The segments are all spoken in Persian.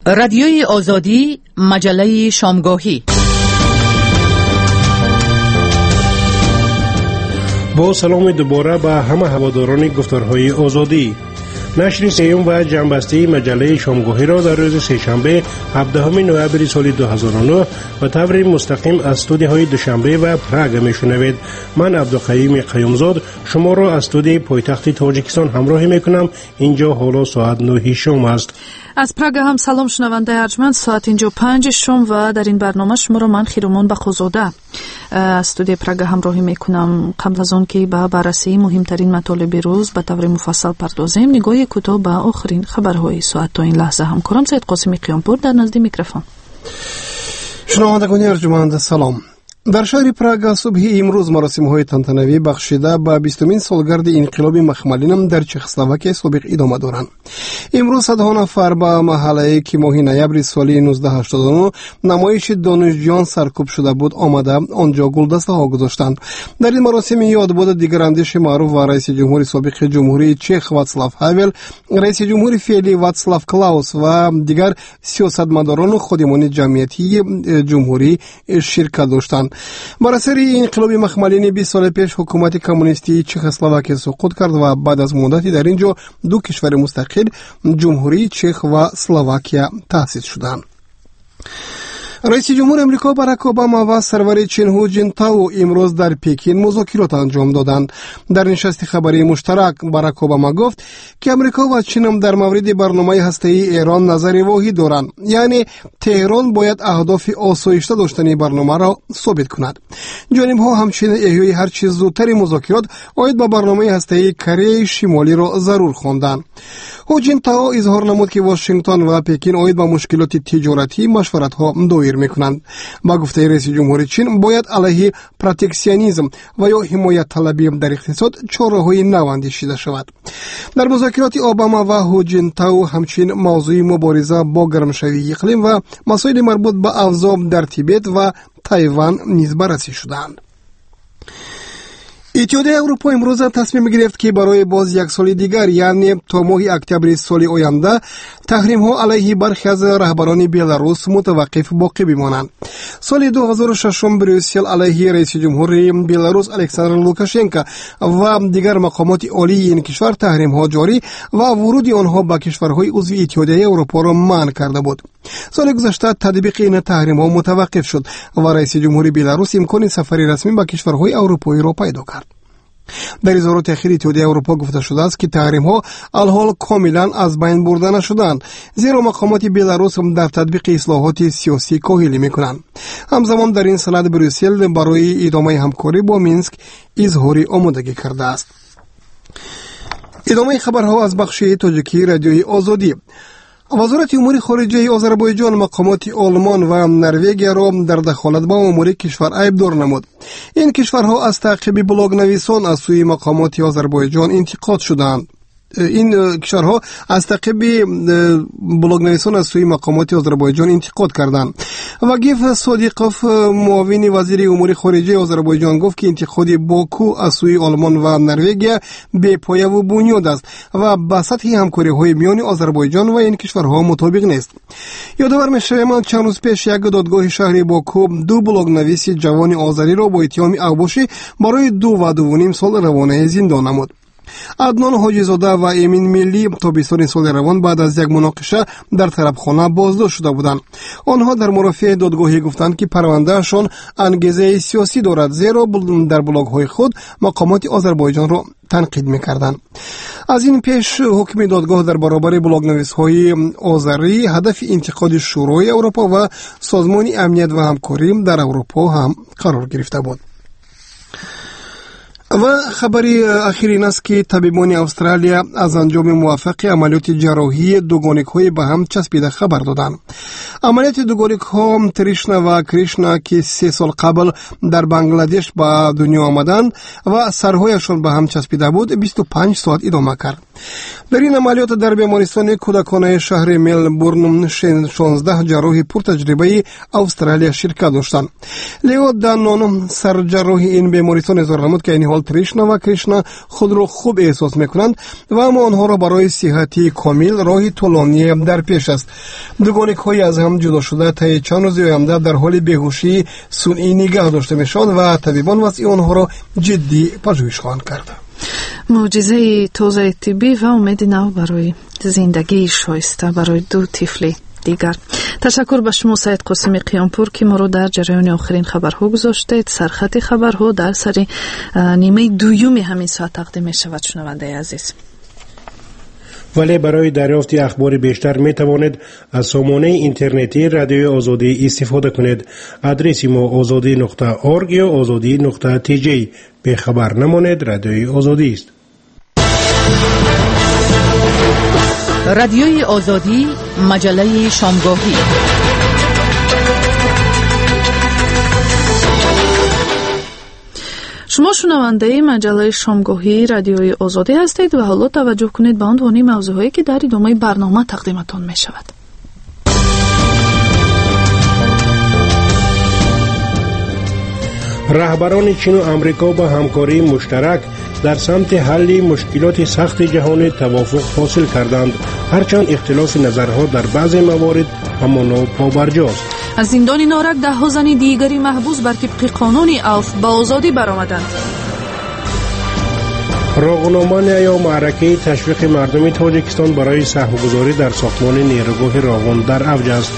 رادیوی آزادی، مجله شامگاهی. با سلام دوباره به همه هواداران گفتارهای آزادی. نشر سیوم و جنبسته مجله شامگاهی را در روز سه‌شنبه 17 نوامبر سال 2009 به طور مستقیم از استودیوهای دوشنبه و پراگ میشنوید. من عبدالقیوم قیومزاد شما را از استودیوی پایتخت تاجیکستان همراهی میکنم. اینجا حالا ساعت 9 شام است. از پراگ هم سلام شنونده ارجمند. ساعت اینجا 5 شام و در این برنامه شما را من خیرومان بخوزاده از استودیوی پراگ همراهی میکنم. قبل از آن که به بررسی مهمترین مطالب روز به طور مفصل پردازیم، نگاهی کوتاه به آخرین خبرهای ساعت تا این لحظه همکارم سید قاسمی قیامپور در نزد میکروفون. شنوندگان ارجمند سلام. در شهر پراگ صبح امروز مراسم‌های تنتنوی بخشیده به 20مین سالگرد انقلاب مخملین در چخسلواکی سابق ادامه دارند. امروز صدها نفر به محله که ماه نوامبر سال 1989 نمایش دانشجویان سرکوب شده بود آمده آنجا گلدسته ها گذاشتند. در این مراسم یاد بود دیگر اندیش معروف و رئیس جمهور سابق جمهوری چخ واتسلاو هاول، رئیس جمهور فعلی واتسلاو کلاوس و دیگر سیاستمداران خودمان جمعیتی جمهوری شرکت داشتند. بر اثر انقلاب مخملین 20 سال پیش حکومت کمونیستی چخسلواکی سقوط کرد و بعد از مدتی در اینجا دو کشور مستقل جمهوری چخ و اسلواکیا تأسیس شدند. رئیس جمهور امریکا باراک اوباما و سرور چین هو جینتائو امروز در پکین مذاکرات انجام دادند. در نشست خبری مشترک باراک اوباما گفت که امریکا و چین در مورد برنامه هسته‌ای ایران نظر واحد دارند، یعنی تهران باید اهداف آسایشته داشتن برنامه را ثابت کند. جانب‌ها همچنین احیای هر چیز زودتر مذاکرات آید به برنامه هسته‌ای کره شمالی را ضرور خواندند. هو جینتائو اظهار نمود که واشنگتن و پکین آید به مشکلات تجارتی مشورت‌ها دایر میکنند. با گفته رئیس جمهور چین باید علیه پروتکشنیسم و یا حمایت طلبی در اقتصاد چاره‌های نو اندیشیده شود. در مذاکرات اوباما و هو جینتائو همچنین موضوع مبارزه با گرمشوی اقلیم و مسائل مربوط به اوضاع در تیبت و تایوان نیز بررسی شدند. اتحادیه اروپا امروز تصمیم گرفت که برای باز یک سال دیگر، یعنی تا ماه اکتبر سال آینده، تحریم ها علیه برخی از رهبران بلاروس متوقف باقی بمانند. سال 2006 بروسل علیه رئیس جمهور بلاروس الکساندر لوکاشنکو و دیگر مقامات عالی این کشور تحریم ها جاری و ورود آنها به کشورهای عضو اتحادیه اروپا را منع کرده بود. سال گذشته تطبیق این تحریم ها متوقف شد و رئیس جمهور بلاروس امکان سفر رسمی به کشورهای اروپایی را پیدا کرد. در اظهارات اخیر اتحادیه اروپا گفته شده است که تحریم ها الحال کاملا از بین برده نشدند، زیرا مقامات بلاروس در تطبیق اصلاحات سیاسی کاهلی میکنند. همزمان در این سند بروسل برای ادامه همکاری با مینسک اظهار آمادگی کرده است. ادامه خبرها از بخش تاجیکی رادیوی آزادی. وزارت امور خارجه آذربایجان مقامات آلمان و نروژ را در دخالت به امور کشور عیبدار نمود. این کشورها از تعقیب بلاگ نویسان از سوی مقامات آذربایجان انتقاد شدند. این کشورها از تعقیب بلاگ نویسان از سوی مقامات آذربایجان انتقاد کردند. وگیف صادقوف معاون وزیر امور خارجه آذربایجان گفت که انتقاد باکو از سوی آلمان و نروژ بی پایه و بنیاد است و با سطح همکاری های میان آذربایجان و این کشورها مطابق نیست. یادآور می‌شویم چند روز پیش یک دادگاه شهری باکو دو بلاگ نویس جوان آذری را با اتهام اوباشی برای 2.5 سال روانه زندان نمود. عدنان حاجی‌زاده و امین ملی تابستان سال روان بعد از یک مناقشه در طلبخانه بازداشت شده بودند. آنها در مرافع دادگاهی گفتند که پروندهشان انگیزه سیاسی دارد، زیرا در بلاگ‌های خود مقامات آذربایجان را تنقید می‌کردند. از این پیش حکم دادگاه در برابر بلاگ‌نویس‌های آذری هدف انتقاد شورای اروپا و سازمان امنیت و همکاری در اروپا هم قرار گرفته بود. و خبری اخیر این است که طبیبان استرالیا از انجام موفق عملیات جراحی دوگانک‌های به هم چسبیده خبر دادند. عملیات دوگانک‌ها تریشنا و کریشنا که 3 سال قبل در بنگلادش به دنیا آمدند و سرهایشان به هم چسبیده بود 25 ساعت ادامه کرد. در این عملیات در بیمارستان کودکانه شهر ملبورن 16 جراح پرتجربه استرالیا شرکت داشتند. لیو دانون سرجراح این بیمارستان اظهار نمود که این حال تریشنا و کریشنا خود را خوب احساس میکنند و اما آنها را برای صحتی کامل راهی طولانی در پیش است. دو گونه‌های از هم جدا شده تا چند روز آینده در حال بیهوشی صنعی نگه داشته میشوند و طبیبان وضع آنها را جدی پژوهش خواهند کرد. معجزه توسعه طبی و امید نو برای زندگی شایسته برای دو طفل دیگر. تشکر به شما سید قاسم قیامپور که ما رو در جریان آخرین خبرها گذاشتید. سرخط خبرها در سر نیمه دوم همین ساعت تقدیم می شود شنونده عزیز. ولی برای دریافت اخبار بیشتر می توانید از سامانه اینترنتی رادیوی آزادی استفاده کنید. آدرس ما azadi.org یا azadi.tj. به خبر نمانید، رادیوی آزادی است. رادیوی آزادی، مجله شامگاهی. شما شنونده مجله شامگاهی رادیوی آزادی هستید و حالا توجه کنید به عنوان موضوعی که در ادامه برنامه تقدیمتان می شود. رهبران چین و امریکا با همکاری مشترک در سمت حل مشکلات سخت جهانی توافق حاصل کردند، هرچند اختلاف نظرها در بعضی موارد همانا پابرجاست. از زندان نارک 10 زن دیگری محبوس بر طبق قانون عفو به آزادی برآمدند. راغنامان یا معرکه تشویق مردم تاجیکستان برای سهم‌گذاری در ساختمان نیروگاه راغون در اوج است.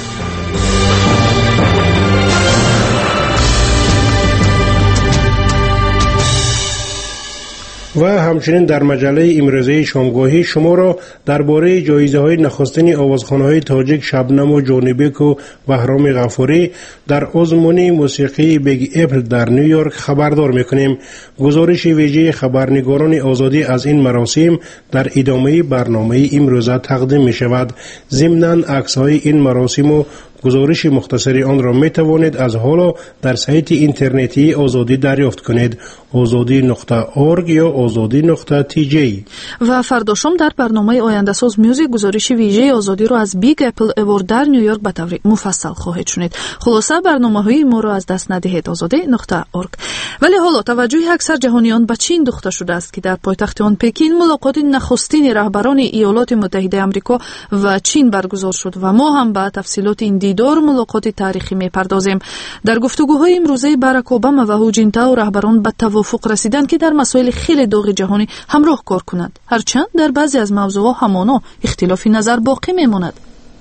و همچنین در مجله امروزه شامگاهی شما را درباره جایزه‌های نخستین آوازخوان‌های تاجیک شبنم و جانبک و بهرام غفوری در آزمون موسیقی بیگ اپل در نیویورک خبردار می‌کنیم. گزارش ویژه خبرنگاران آزادی از این مراسم در ادامه برنامه امروزه تقدیم می‌شود. ضمناً عکس‌های این مراسم و گزارش مختصری آن را می توانید از حالا در سایت اینترنتی آزادی دریافت کنید، azadi.org یا azadi.tj. و فردا شام در برنامه آینده ساز میوزیک گزارش ویژه آزادی را از بیگ اپل اوارد در نیویورک به طور مفصل خواهید شنید. خلاصه برنامه‌های ما را از دست ندهید. azadi.org. ولی حالا توجه اکثر جهانیان به چین دوخته شده است که در پایتخت آن پکین ملاقات نخستین رهبران ایالات متحده آمریکا و چین برگزار شد و ما هم به تفصیلات این دیدار ملاقات تاریخی می‌پردازیم. در گفتگوهای امروزه باراک اوباما و هو جینتائو رهبران به توافق رسیدند که در مسائل خیلی داغ جهانی همراه کار کنند، هرچند در بعضی از موضوعات همانا اختلافی نظر باقی میماند.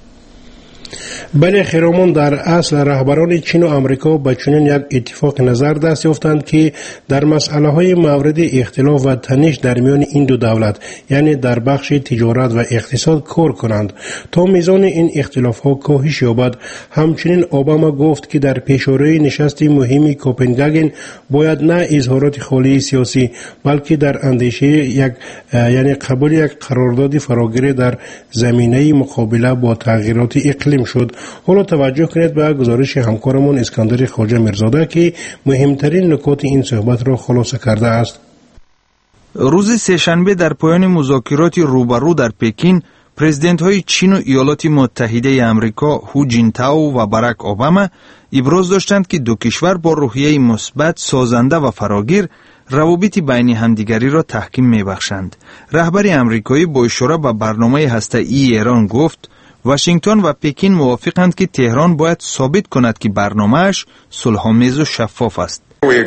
بله خیرامان، در اصل رهبران چین و امریکا به چنین یک اتفاق نظر دست یافتند که در مسئله های مورد اختلاف و تنش در میان این دو دولت یعنی در بخش تجارت و اقتصاد کار کنند تا میزان این اختلاف ها کاهش یابد. همچنین اوباما گفت که در پیشروی نشست مهم کوپنهاگن باید نه اظهارات خالی سیاسی بلکه در اندیشه یعنی قبول یک قرارداد فراگیر در زمینه مقابله با تغییرات اقلیم شد. حالا توجه کنید به گزارش همکارمون اسکندر خواجه میرزاده که مهمترین نکات این صحبت را خلاصه کرده است. روز سه‌شنبه در پایان مذاکرات روبرو در پکین، پرزیدنت های چین و ایالات متحده آمریکا هو جینتائو و باراک اوباما ابراز داشتند که دو کشور با روحیه مثبت، سازنده و فراگیر روابط بین همدیگری را تحکیم می‌بخشند. رهبر آمریکایی با اشاره به برنامه هسته‌ای ایران گفت واشنگتن و پکین موافقند که تهران باید ثابت کند که برنامه‌اش صلح‌آمیز و شفاف است.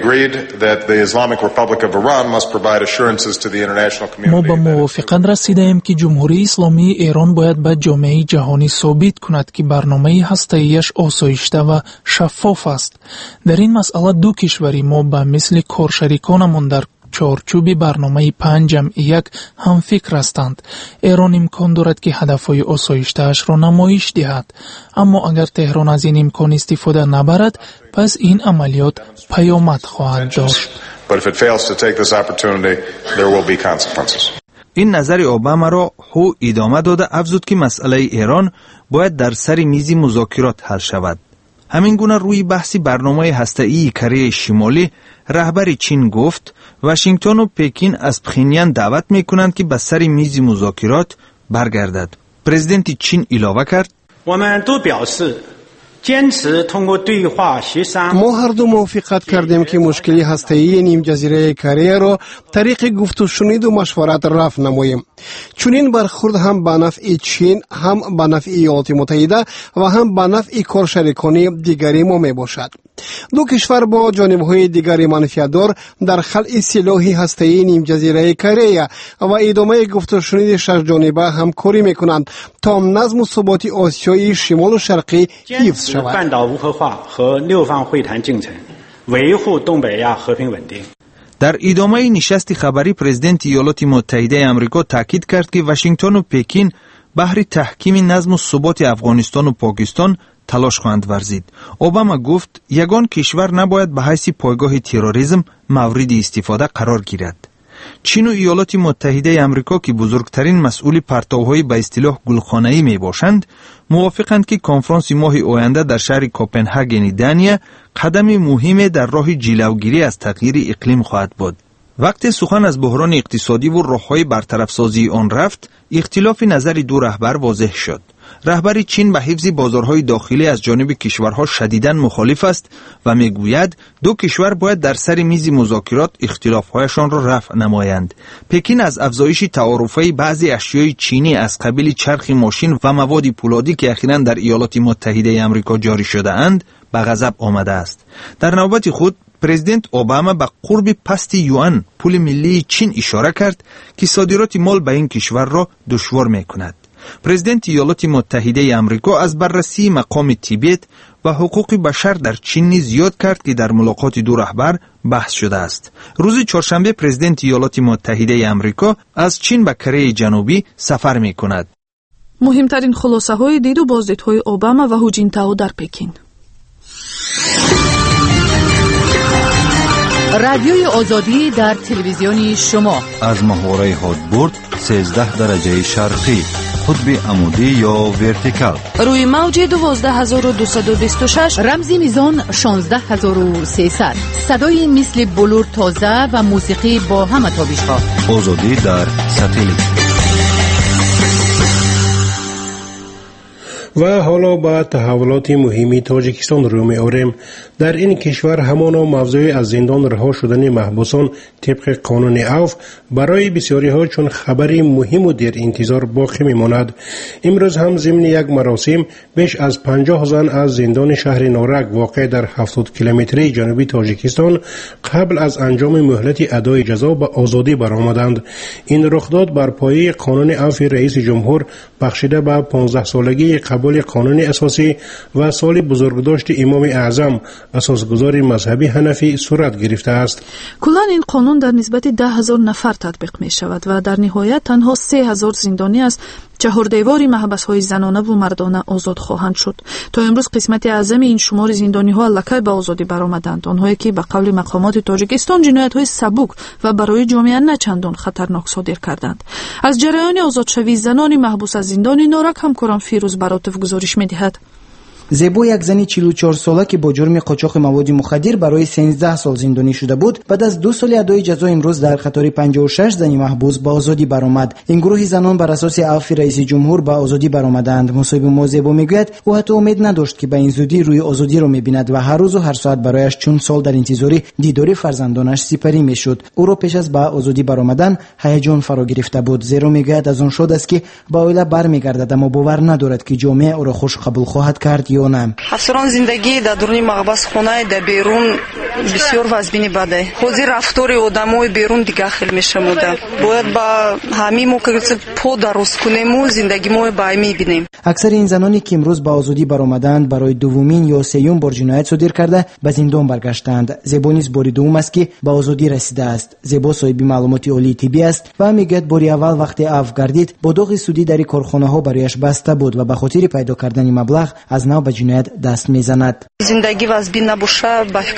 ما به موافقت رسیدیم که جمهوری اسلامی ایران باید به جامعه جهانی ثابت کند که برنامه هسته‌ایش آسایشته و شفاف است. در این مسئله دو کشوری ما به مثل کارشریکانمان در چارچوب برنامه 5+1 هم فکر هستند. ایران امکان دارد که هدفهای آسایشته‌اش را نمایش دهد، اما اگر تهران از این امکان استفاده نبرد پس این عملیات پیامد خواهد داشت. این نظر اوباما را هو ادامه داده افزود که مسئله ایران باید در سر میز مذاکرات حل شود. همین گونه روی بحث برنامه هسته‌ای کره شمالی رهبر چین گفت واشنگتن و پکین از پخینیان دعوت میکنند که به سر میز مذاکرات برگردد. پرزیدنت چین اضافه کرد ما هر دو موافقت کردیم که مشکلی هسته‌ای نیم جزیره کره را طریق گفت و شنید و مشورت رفع نماییم. چنین برخورد هم به نفع چین، هم به نفع ایالات متحده و هم به نفع کارشریکان دیگری ما می باشد. دو کشور با جانبهای دیگری منفعت‌دار در خلع سلاح هسته‌ای نیم جزیره کره و ادامه گفت و شنید ششجانبه همکاری میکنند تا نظم و ثبات آسیای شمال و شرقی حفظ شود. در ادامه نشست خبری پرزیدنت ایالات متحده آمریکا تاکید کرد که واشنگتن و پکین بهر تحکیم نظم و ثبات افغانستان و پاکستان تلاش خواهند ورزید. اوباما گفت یگان کشور نباید به حیث پایگاه تروریسم مورد استفاده قرار گیرد. چین و ایالات متحده آمریکا که بزرگترین مسئول پرتوهای به اصطلاح گلخانه‌ای می باشند، موافقند که کنفرانس ماه آینده در شهر کوپنهاگن دانیا قدم مهمی در راه جلوگیری از تغییر اقلیم خواهد بود. وقتی سخن از بحران اقتصادی و راه‌های برطرف سازی آن رفت، اختلاف نظر دو رهبر واضح شد. رهبر چین به حفظ بازارهای داخلی از جانب کشورها شدیداً مخالف است و میگوید دو کشور باید در سر میز مذاکرات اختلاف‌هایشان را رفع نمایند. پکین از افزایش تعارفه بعضی اشیای چینی از قبیل چرخ ماشین و مواد پولادی که اخیراً در ایالات متحده آمریکا جاری شده اند به غضب آمده است. در نوبت خود پرزیدنت اوباما به قرب پست یوان پول ملی چین اشاره کرد که صادرات مال به این کشور را دشوار می‌کند. پرزیدنت ایالات متحده آمریکا از بررسی مقام تیبت و حقوق بشر در چین نیز یاد کرد که در ملاقات دو رهبر بحث شده است. روز چهارشنبه پرزیدنت ایالات متحده آمریکا از چین به کره جنوبی سفر می‌کند. مهمترین خلاصه‌های دید و بازدیدهای اوباما و هو جینتائو در پکین. رادیوی آزادی در تلویزیون شما از محوره هادبورد 13 درجه شرقی، قطب عمودی یا ورتیکال، روی موج 12226، رمزی میزان 16300، صدای مثل بلور تازه و موسیقی با همه تابش‌ها. آزادی در ساتلیت. و حالا با تحولات مهمی تاجیکستان رو می آوریم. در این کشور همانا موضوع از زندان رها شدن محبوسان طبق قانون عفو برای بسیاری ها چون خبری مهم و در انتظار باقی می ماند. امروز هم ضمن یک مراسم بیش از 50 زن از زندان شهر نارک واقع در 70 کیلومتری جنوبی تاجیکستان قبل از انجام مهلت ادای جزا به آزادی برآمدند. این رخداد بر پایه قانون عفو رئیس جمهور بخشیده به 15 سالگی قبول قانون اساسی و سال بزرگداشت امام اعظم اساسگذار مذهبی حنفی صورت گرفته است. کلان این قانون در نسبت 10,000 نفر تطبیق می شود و در نهایت تنها 3,000 زندانی از چهاردیواری محبس‌های زنانه و مردانه آزاد خواهند شد. تا امروز قسمت اعظم این شمار زندانی‌ها الکی به آزادی برآمدند، آنهایی که به قول مقامات تاجیکستان جنایت‌های سبک و برای جامعه نه چندان خطرناک صادر کردند. از جریان آزادشوی زنان محبوس از زندان نارک همکارم فیروز براتف گزارش می‌دهد. زیبو یک زنی 44 ساله که با جرم قاچاق مواد مخدر برای 13 سال زندانی شده بود، بعد از 2 سال ادای جزا امروز در خطر 56 زنی محبوس به آزادی برآمد. این گروه زنان بر اساس عفو رئیس جمهور به آزادی برآمدند. مصاحبه با زیبو میگوید او حتی امید نداشت که به این زودی روی آزادی رو میبیند و هر روز و هر ساعت برایش چون سال در انتظار دیدار فرزندانش سپری میشد. او را پیش از به آزادی برآمدن هیجان فرا گرفته بود، زیرا میگوید از آن شد است که با عائله برمیگردد اما باور ندارد که جامعه او را خوش قبول خواهد کرد یا نه. افسران زندگی در درون محبس خانه در بیرون بسیار وضعیت بده. حاضر رفتار آدمای بیرون دیگه خیلی میشموده. باید با همین موقع پا درست کنیم و زندگی ما با میبینیم. اکثر این زنانی که امروز به آزادی برآمدند برای دومین یا سوم بار جنایت صادر کرده به زندان برگشتند. زیبا نیز بار دوم است که به آزادی رسیده است. زیبا صاحب معلومات عالی طبی است و میگوید بار اول وقتی عفو گردید با داغ سودی در کارخانه ها برایش بسته بود و به خاطر پیدا کردن مبلغ از نو به جنایت دست میزند. زندگی وضعی نباشه با فکرم یک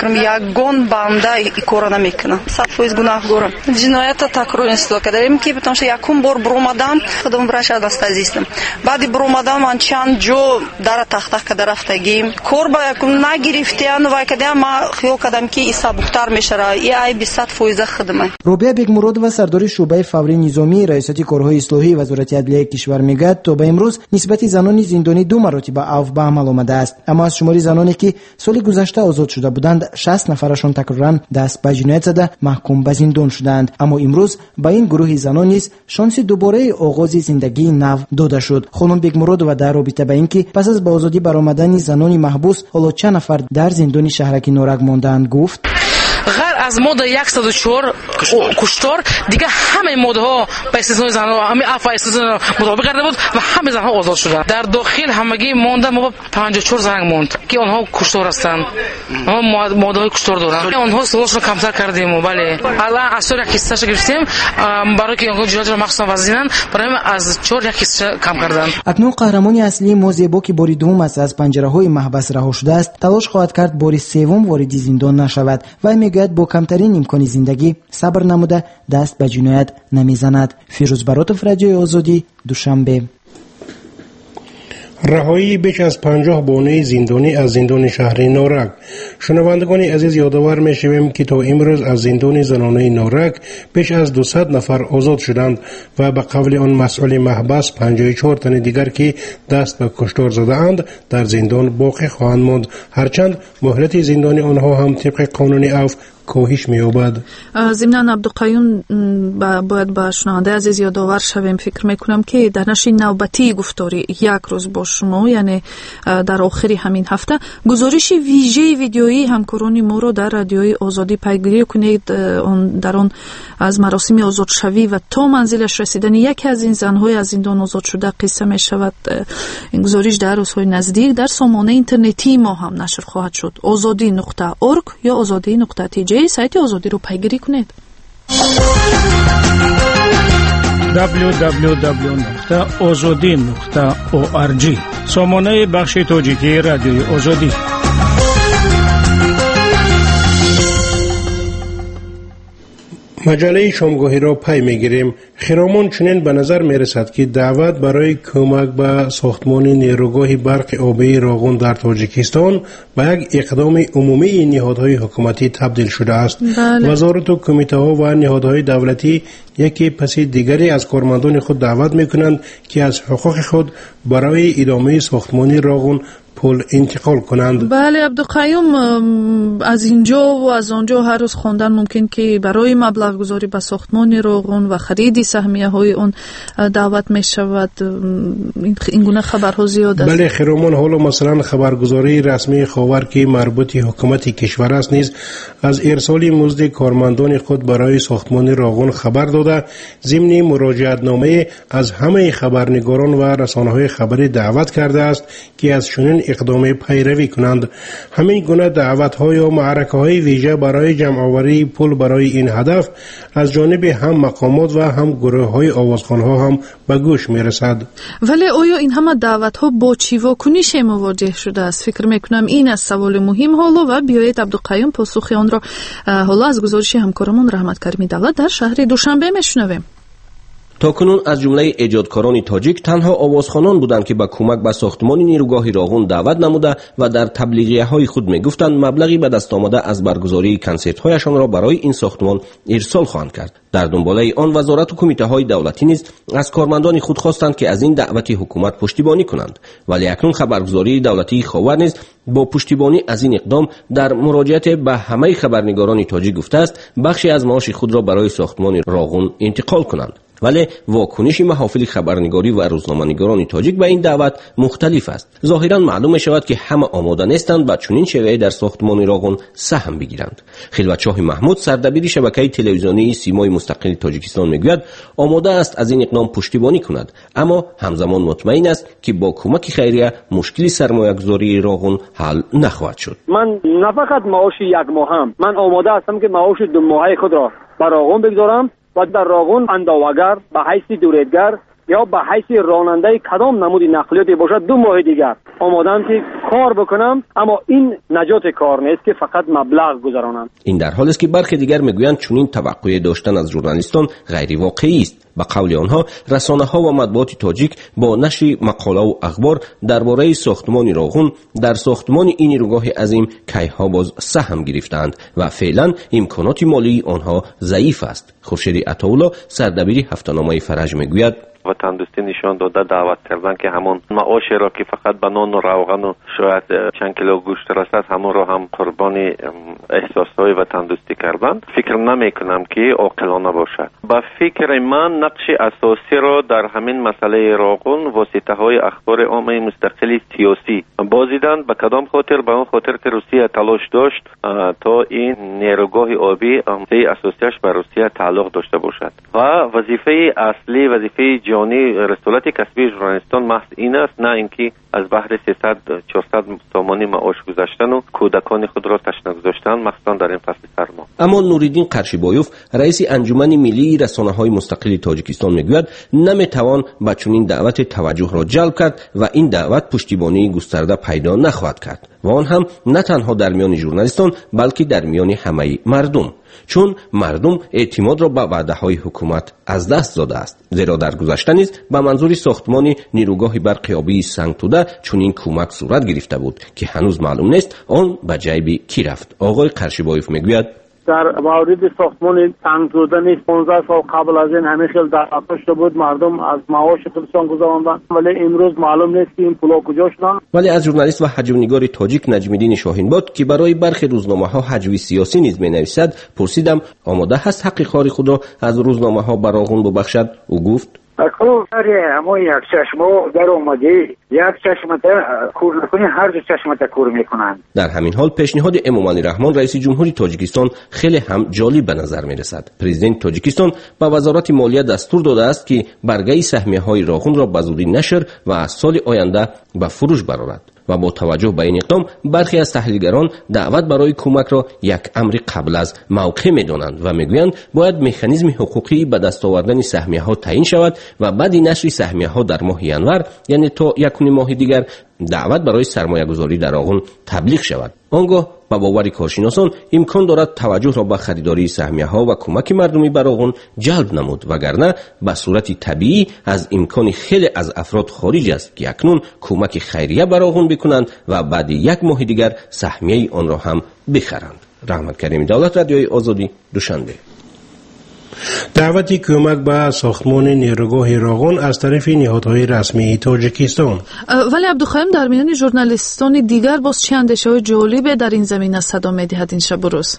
گون بنده کار نمیکنه 100% گناهگارم جنایت تکرار استفاده کردم که بتونم یکم بار برآمدم خودم برش دست عزیزم بعد برآمدم من چند جو در تخته کده رفتگیم کار با یکم نگرفتیان و کدام ما خیال کردم که سبکتر میشه ای 100% خدمه. ربیع بیگمراد و سردار شعبه فوری نظامی ریاست کارهای اصلاحی وزارت عدلیه کشور میگوید تا به امروز نسبت زنان زندانی 2 مرتبه افزایش به عمل آمده است، اما از شماری زنانی که سال گذشته آزاد شده بودند 60 نفرشان تکرارا دست به جنایت زده محکوم به زندان شدند. اما امروز به این گروه زنان نیز شانس دوباره آغاز زندگی نو داده شد. خانم بیگمراد و در رابطه با اینکه پس از به آزادی برآمدن زنان محبوس حالا چند نفر در زندان شهرک نورک ماندند گفت غیر از ماده 104 کشتار دیگه همه ماده ها به استثنای زنها همه عفو استثنا مطابق کرده بود و همه زنها آزاد شدند. در داخل همگی مانده ما 54 زن موند که آنها کشتار هستند، ما ماده های کشتار دارند، آنها سالشون کمتر کردیم. بله الان از 4 کیسهش گرفتیم برای که آنها جلوی مخصوصا وزینن برای از 4 کیسه کم کردند. اکنون قهرمانی اصلی موزیبو که باری دوم از پنجره های محبس رها شده است تلاش خواهد کرد باری سوم وارد زندان نشود و میگوید با کمترین امکان زندگی صبر نموده دست به جنایت نمیزند. فیروز براتوف، رادیوی آزادی، دوشنبه. رهایی بیش از 50 بانه زندانی از زندان شهر نورک. شنوندگان عزیز یادآور می‌شویم که تا امروز از زندان زنانه نورک بیش از 200 نفر آزاد شدند و به قول آن مسئول محبس 54 تن دیگر که دست به کشتار زدند در زندان باقی خواهند ماند، هرچند مهلت زندانی آنها هم طبق قانون عفو کاهش می‌یابد. ضمن عبدالقیوم باید با شنونده عزیز یادآور شویم، فکر میکنم که در نشر نوبتی گفتاری یک روز با شما، یعنی در آخر همین هفته، گزارش ویژه ویدیویی همکاران ما رو در رادیوی آزادی پیگیری کنید. در آن از مراسم آزادشوی و تا منزلش رسیدن یکی از این زنهای از زندان آزاد شده قصه می شود. این گزارش در روزهای نزدیک در سامانه اینترنتی ما هم نشر خواهد شد. azadi.org یا azadi.tj سایت آزادی رو پیگیری کنید. www.azadi.org سامانه بخش تاجیکی رادیوی آزادی. مجله شامگاهی را پی میگیریم. خرامان چنین به نظر میرسد که دعوت برای کمک به ساختمان نیروگاه برق آبی راغون در تاجیکستان به یک اقدام عمومی نهادهای حکومتی تبدیل شده است. وزارت و کمیته ها و نهادهای دولتی یکی پس دیگری از کارمندان خود دعوت میکنند که از حقوق خود برای ادامه ساختمان راغون پول انتقال کنند. بله عبدالقیوم، از اینجا و از آنجا هر روز خواندن ممکن که برای مبلغ گذاری به ساختمان راغون و خرید سهمیه های اون دعوت می شود. این گونه خبرها زیاد است. بله خرامان، حالا مثلا خبرگزاری رسمی خاور که مربوط حکومت کشور است نیز از ارسال مزد کارمندان خود برای ساختمان راغون خبر داده، ضمن مراجعت نامه از همه خبرنگاران و رسانه‌های خبری دعوت کرده است که از چنین اقدام پیروی کنند. همین گونه دعوت‌ها یا معرکه‌های ویژه برای جمع‌آوری پول برای این هدف از جانب هم مقامات و هم گروه‌های آوازخوان‌ها هم به گوش می‌رسد. ولی آیا این همه دعوت‌ها با چی واکنش مواجه شده است؟ فکر می‌کنم این از سوال مهم حالا و بیایید عبدالقیوم پاسخ آن را حالا از گزارش همکارمون رحمت کریمی دولت در شهر دوشنبه می‌شنویم. تاکنون از جمله ایجادکاران تاجیک تنها آوازخوانان بودند که با کمک به ساختمان نیروگاه راغون دعوت نموده و در تبلیغیه‌های خود میگفتند مبلغی به دست آمده از برگزاری کنسرت‌هایشان را برای این ساختمان ارسال خواهند کرد. در دنباله آن وزارت و کمیته‌های دولتی نیز از کارمندان خود خواستند که از این دعوت حکومت پشتیبانی کنند، ولی اکنون خبرگزاری دولتی خاور نیز با پشتیبانی از این اقدام در مراجعت به همه خبرنگاران تاجیک گفته است بخشی از معاش خود را برای ساختمان راغون انتقال کنند. ولی واکنش محافل خبرنگاری و روزنامه‌نگاران تاجیک به این دعوت مختلف است. ظاهرا معلوم می شود که همه آماده نیستند با چنین شیوهی در ساختمان راغون سهم بگیرند. خلوتشاه محمود سردبیر شبکه تلویزیونی سیمای مستقل تاجیکستان میگوید آماده است از این اقدام پشتیبانی کند، اما همزمان مطمئن است که با کمک خیریه مشکل سرمایه‌گذاری راغون حل نخواهد شد. من نه فقط معاش یک ماه هم، من آماده هستم که معاش 2 ماهه خود را بر راغون بگذارم و در راغون انداوگر به حیث دوریدگر یا به حیث راننده کدام نمود نقلیاتی باشد 2 ماه دیگر آماده‌ام که کار بکنم، اما این نجات کار نیست که فقط مبلغ گذرانم. این در حالی است که برخی دیگر میگویند چنین توقع داشتن از ژورنالیستان غیر واقعی است. به قول آنها رسانه‌ها و مطبوعات تاجیک با نشر مقاله و اخبار درباره ساختمان راغون در ساختمان این نیروگاه عظیم کیها باز سهم گرفتند و فعلا امکانات مالی آنها ضعیف است. خورشید عطاالله سردبیر هفته‌نامه فرج میگوید و تندرستی نشان داده دعوت کردن که همون معاشی را که فقط به نان و روغن و شاید چند کیلو گوشت رسد همون را هم قربان احساسهای و تندرستی کردن. فکر نمی کنم که عاقلانه باشد. با فکر من نقش اساسی را در همین مسئله راغون واسطه های اخبار عامه مستقل سیاسی بازیدند. به کدام خاطر؟ به اون خاطر که روسیه تلاش داشت تا این نیروگاه آبی اساسیش به روسیه تعلق داشته باشد و وظیفه اصلی وظیفه رسالت کسبی ژورنالیستان محض این است، نه اینکه از بهر 300-400 تومانی معاش گذاشتن و کودکان خود را تشنه گذاشتن، مخصوصا در این فصل سرما. اما نوریدین قرشیبایوف رئیس انجمن ملی رسانه‌های مستقل تاجیکستان میگوید نمیتوان با چنین دعوت توجه را جلب کرد و این دعوت پشتیبانی گسترده پیدا نخواهد کرد و آن هم نه تنها در میان ژورنالیستان بلکه در میان همه مردم، چون مردم اعتماد را به وعده‌های حکومت از دست داده است. زیرا در گذشته نیز به منظور ساختمان نیروگاه برق آبی سنگتوده چنین کمک صورت گرفته بود که هنوز معلوم نیست آن به جیب کی رفت. آقای قرشیبایوف میگوید در مورد ساختمان سنگتوده نیز 15 سال قبل از این همه خیلی دعوت شده بود، مردم از معاش خودشان گذراندن، ولی امروز معلوم نیست که این پولا کجا شدن. ولی از ژورنالیست و حجم‌نگار تاجیک نجم‌الدین شاهینباد که برای برخی روزنامه‌ها حجوی سیاسی نیز می‌نویسد پرسیدم آماده هست حق کاری خود را از روزنامه‌ها به راغون ببخشد. او گفت اکنون اما یک چشمو در اومده یک چشمت کور نکنی هر دو چشمت کور میکنند. در همین حال پیشنهاد امامعلی رحمان رئیس جمهوری تاجیکستان خیلی هم جالب به نظر میرسد. پرزیدنت تاجیکستان به وزارت مالیه دستور داده است که برگه سهمیه‌های راغون را به زودی نشر و از سال آینده به فروش برآورد و با توجه به این اقدام برخی از تحلیلگران دعوت برای کمک را یک امر قبل از موقع می‌دانند و میگویند باید مکانیزم حقوقی به دست آوردن سهمیه‌ها تعیین شود و بعد نشر سهمیه‌ها در ماه ینور، یعنی تا یکون ماه دیگر، دعوت برای سرمایه‌گذاری در راغون تبلیغ شود. آنگاه با باور کارشناسان امکان دارد توجه را به خریداری سهمیه‌ها و کمک مردمی به راغون جلب نمود، وگرنه به صورت طبیعی از امکان خیلی از افراد خارج است که اکنون کمک خیریه به راغون بکنند و بعد یک ماه دیگر سهمیه آن را هم بخرند. رحمت کریم دولت، رادیوی آزادی، دوشنبه. دعوتی کمک به ساختمان نیروگاه راغون از طرف نهادهای رسمی تاجیکستان. ولی عبدالخیم در میان ژورنالیستان دیگر باز چه اندیشه‌های جالبی در این زمینه صدا می‌دهد این شب و روز؟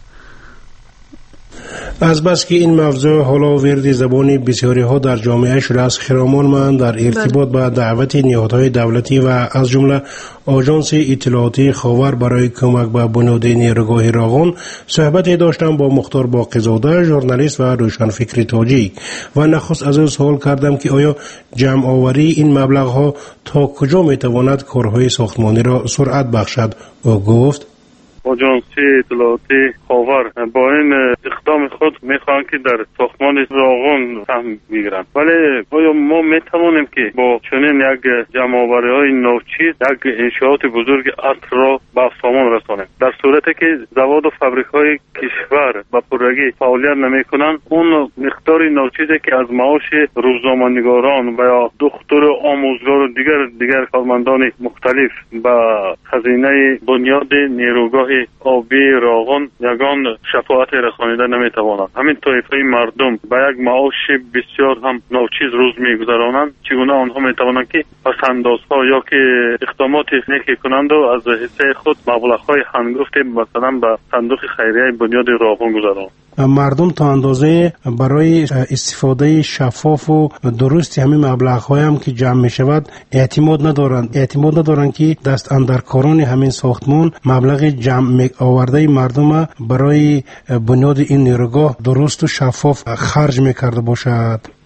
از بس که این موضوع حالا ورد زبان بسیاری ها در جامعه شده است، خرامان من در ارتباط با دعوت نهادهای دولتی و از جمله آژانس اطلاعاتی خاور برای کمک به بنیاد نیروگاه راغون صحبت داشتم با مختار باقی‌زاده، ژورنالیست و روشنفکر تاجیک، و نخست از او سوال کردم که آیا جمع آوری این مبلغ ها تا کجا می تواند کارهای ساختمانی را سرعت بخشد. او گفت آژانس اطلاعاتی خاور با این اقدام خود میخوان که در ساختمان راغون سهم بگیرند، ولی آیا ما میتوانیم که با چنین یک جمع‌آوری های نوچیز یک انشاءات بزرگ عصر را به سامان رسانیم؟ در صورتی که زواد و فابریک های کشور به پررگی فعالیت نمیکنند، اون مقدار نوچیزی که از معاش روزنامه‌نگاران و یا دکتر آموزگار و دیگر کارمندان مختلف به خزینه بنیاد نیروگاه آبی راغون یگان شفاعت رسانیده نمیتوانند. همین طایفه مردم به یک معاش بسیار هم ناچیز روز میگذرانند. چگونه آنها میتوانند که پسندازها یا که اقدامات نیکی کنند و از حصه خود مبلغ‌های هنگفت مثلا به صندوق خیریه بنیاد راغون گذرانند؟ مردم تا اندازه برای استفاده شفاف و درستی همین مبلغ‌های هم که جمع می شود اعتماد ندارند که دست اندرکاران همین ساختمان مبلغ جمع آورده مردم برای بنیاد این نیروگاه درست و شفاف خرج می‌کرده باشد.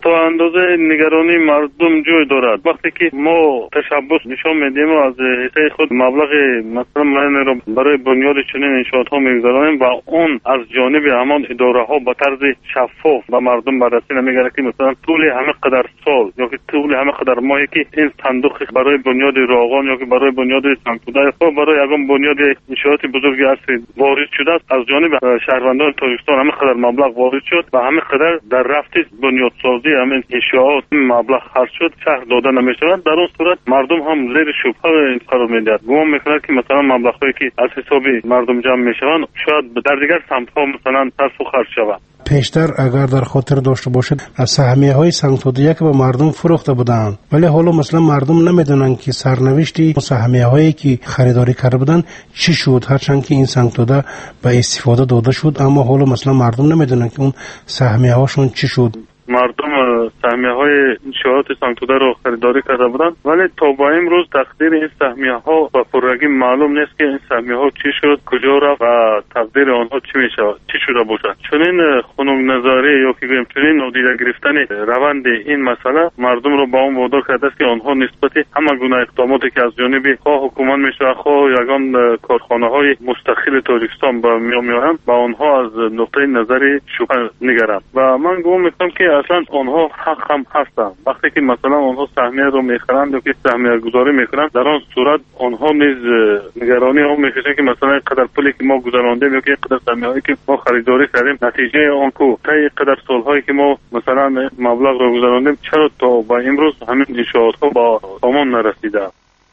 تا اندازه نگرانی مردم جای دارد. وقتی که ما تشبث نشان میدیم و از حصه خود مبلغ مثلا معین را برای بنیاد چنین انشاءات ها میگذاریم و اون از جانب همان اداره ها به طرز شفاف و مردم بررسی نمیگره که مثلا طول همه قدر سال یا که طول همه قدر ماهی که این صندوق برای بنیاد راغان یا که برای بنیاد سنگتوده یا برای یگان بنیاد انشاءات بزرگی است وارد شده است، از جانب شهروندان تاجیکستان همه قدر مبلغ وارد شد و همه قدر در رفت بنیادسازی همین انشاءات مبلغ خرج شد شرح داده نمیشود. در اون صورت مردم هم زیر شبهه قرار میدهد. گمان میکنند که مثلا مبلغی که از حساب مردم جمع میشوند شاید در دیگر سمت‌ها مثلا صرف و خرج شود. پیشتر اگر در خاطر داشته باشد از سهمیه های سنگتوده که به مردم فروخته بودند، ولی حالا مثلا مردم نمیدونن که سرنوشتی سهمیه هایی که خریداری کرده بودند چی شد، هرچند که این سنگتوده به استفاده داده شد، اما حالا مثلا مردم نمیدونن که اون سهمیه هاشون چی شد. مردم سهمیه های انشاءات سنگتوده رو خریداری کرده بودند، ولی تا با امروز تقدیر این سهمیه ها و پررگی معلوم نیست که این سهمیه ها چی شد، کجا رفت و تقدیر آنها چی شده باشد. چنین خنک نظری یا که بگیم چنین نادیده گرفتن روند این مسئله مردم رو با اون وادار کرده است که آنها نسبت همه گونه اقداماتی که از جانب خواه حکومت میشه خواه یگان کارخانه های مستقل تاجیکستان با میآیند با آنها از نقطه نظری شبهه نگرند و من گمان میکنم که اصلا آنها حق هم هستند. وقتی که مثلا آنها سهمیه رو میخرند یا که سهمیه گذاری میکنند، در آن صورت آنها نیز نگرانی هم میکشند که مثلا قدر پولی که ما گذراندیم یا که قدر سهمیه هایی که ما خریداری کردیم نتیجه آن کو تا قدر سالهایی که ما مثلا مبلغ رو گذراندیم چرا تا با امروز همین انشاءات ها با سامان نرسیده.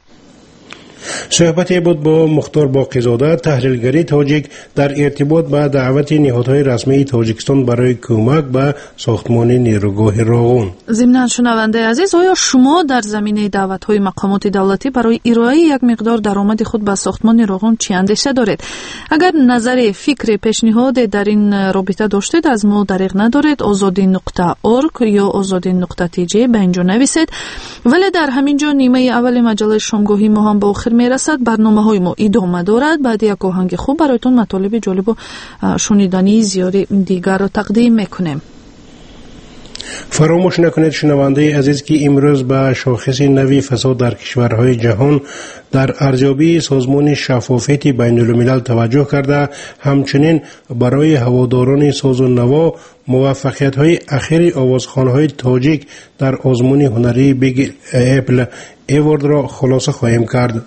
صحبتی بود با مختار باقی‌زاده، تحلیلگری تاجیک در ارتباط با دعوت نهادهای رسمی تاجیکستان برای کمک به ساختمان نیروگاه راغون. ضمناً شنونده عزیز، آیا شما در زمینه دعوت‌های مقامات دولتی برای ارائه یک مقدار درآمد خود به ساختمان راغون چی اندیشه دارید؟ اگر نظر، فکر، پیشنهاد در این رابطه داشتید از ما دریغ ندارید. azadi.org یا azadi.tj به اینجا نویسید. ولی در همینجا نیمه اول مجله شامگاهی ما هم به آخر میرسد. برنامه‌های ما ادامه دارد. بعد یک آهنگ خوب برایتون مطالب جالب و شنیدنی زیادی دیگر را تقدیم میکنیم. فراموش نکنید شنونده عزیز که امروز به شاخص نوی فساد در کشورهای جهان در ارزیابی سازمان شفافیت بین الملل توجه کرده، همچنین برای هواداران ساز و نوا موفقیت‌های اخیر آوازخوان‌های تاجیک در آزمون هنری بیگ اپل ایوارد را خلاصه خواهیم کرد.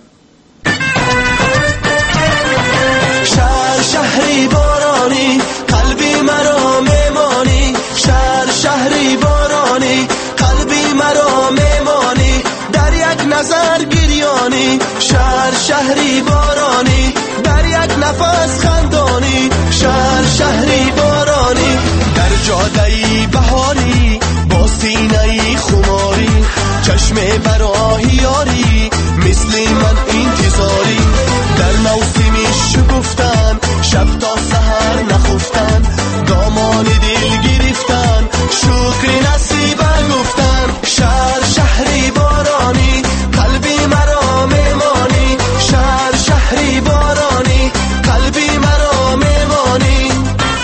شهری بارانی قلبی مرا میمانی، شهری بارانی قلبی مرا میمانی، در یک نظر گریانی، شهری بارانی در یک نفس خندانی، شهری بارانی در جاده‌ای بهاری با سینه‌ای خماری، چشم براهی یاری مثل من انتظاری، در موسمی شگفتن شب تا سحر نخفتن، دامان دل گرفتن شکر نصیبه گفتن، شهری بارانی قلبی مرا میمانی، شهری بارانی قلبی مرا میمانی.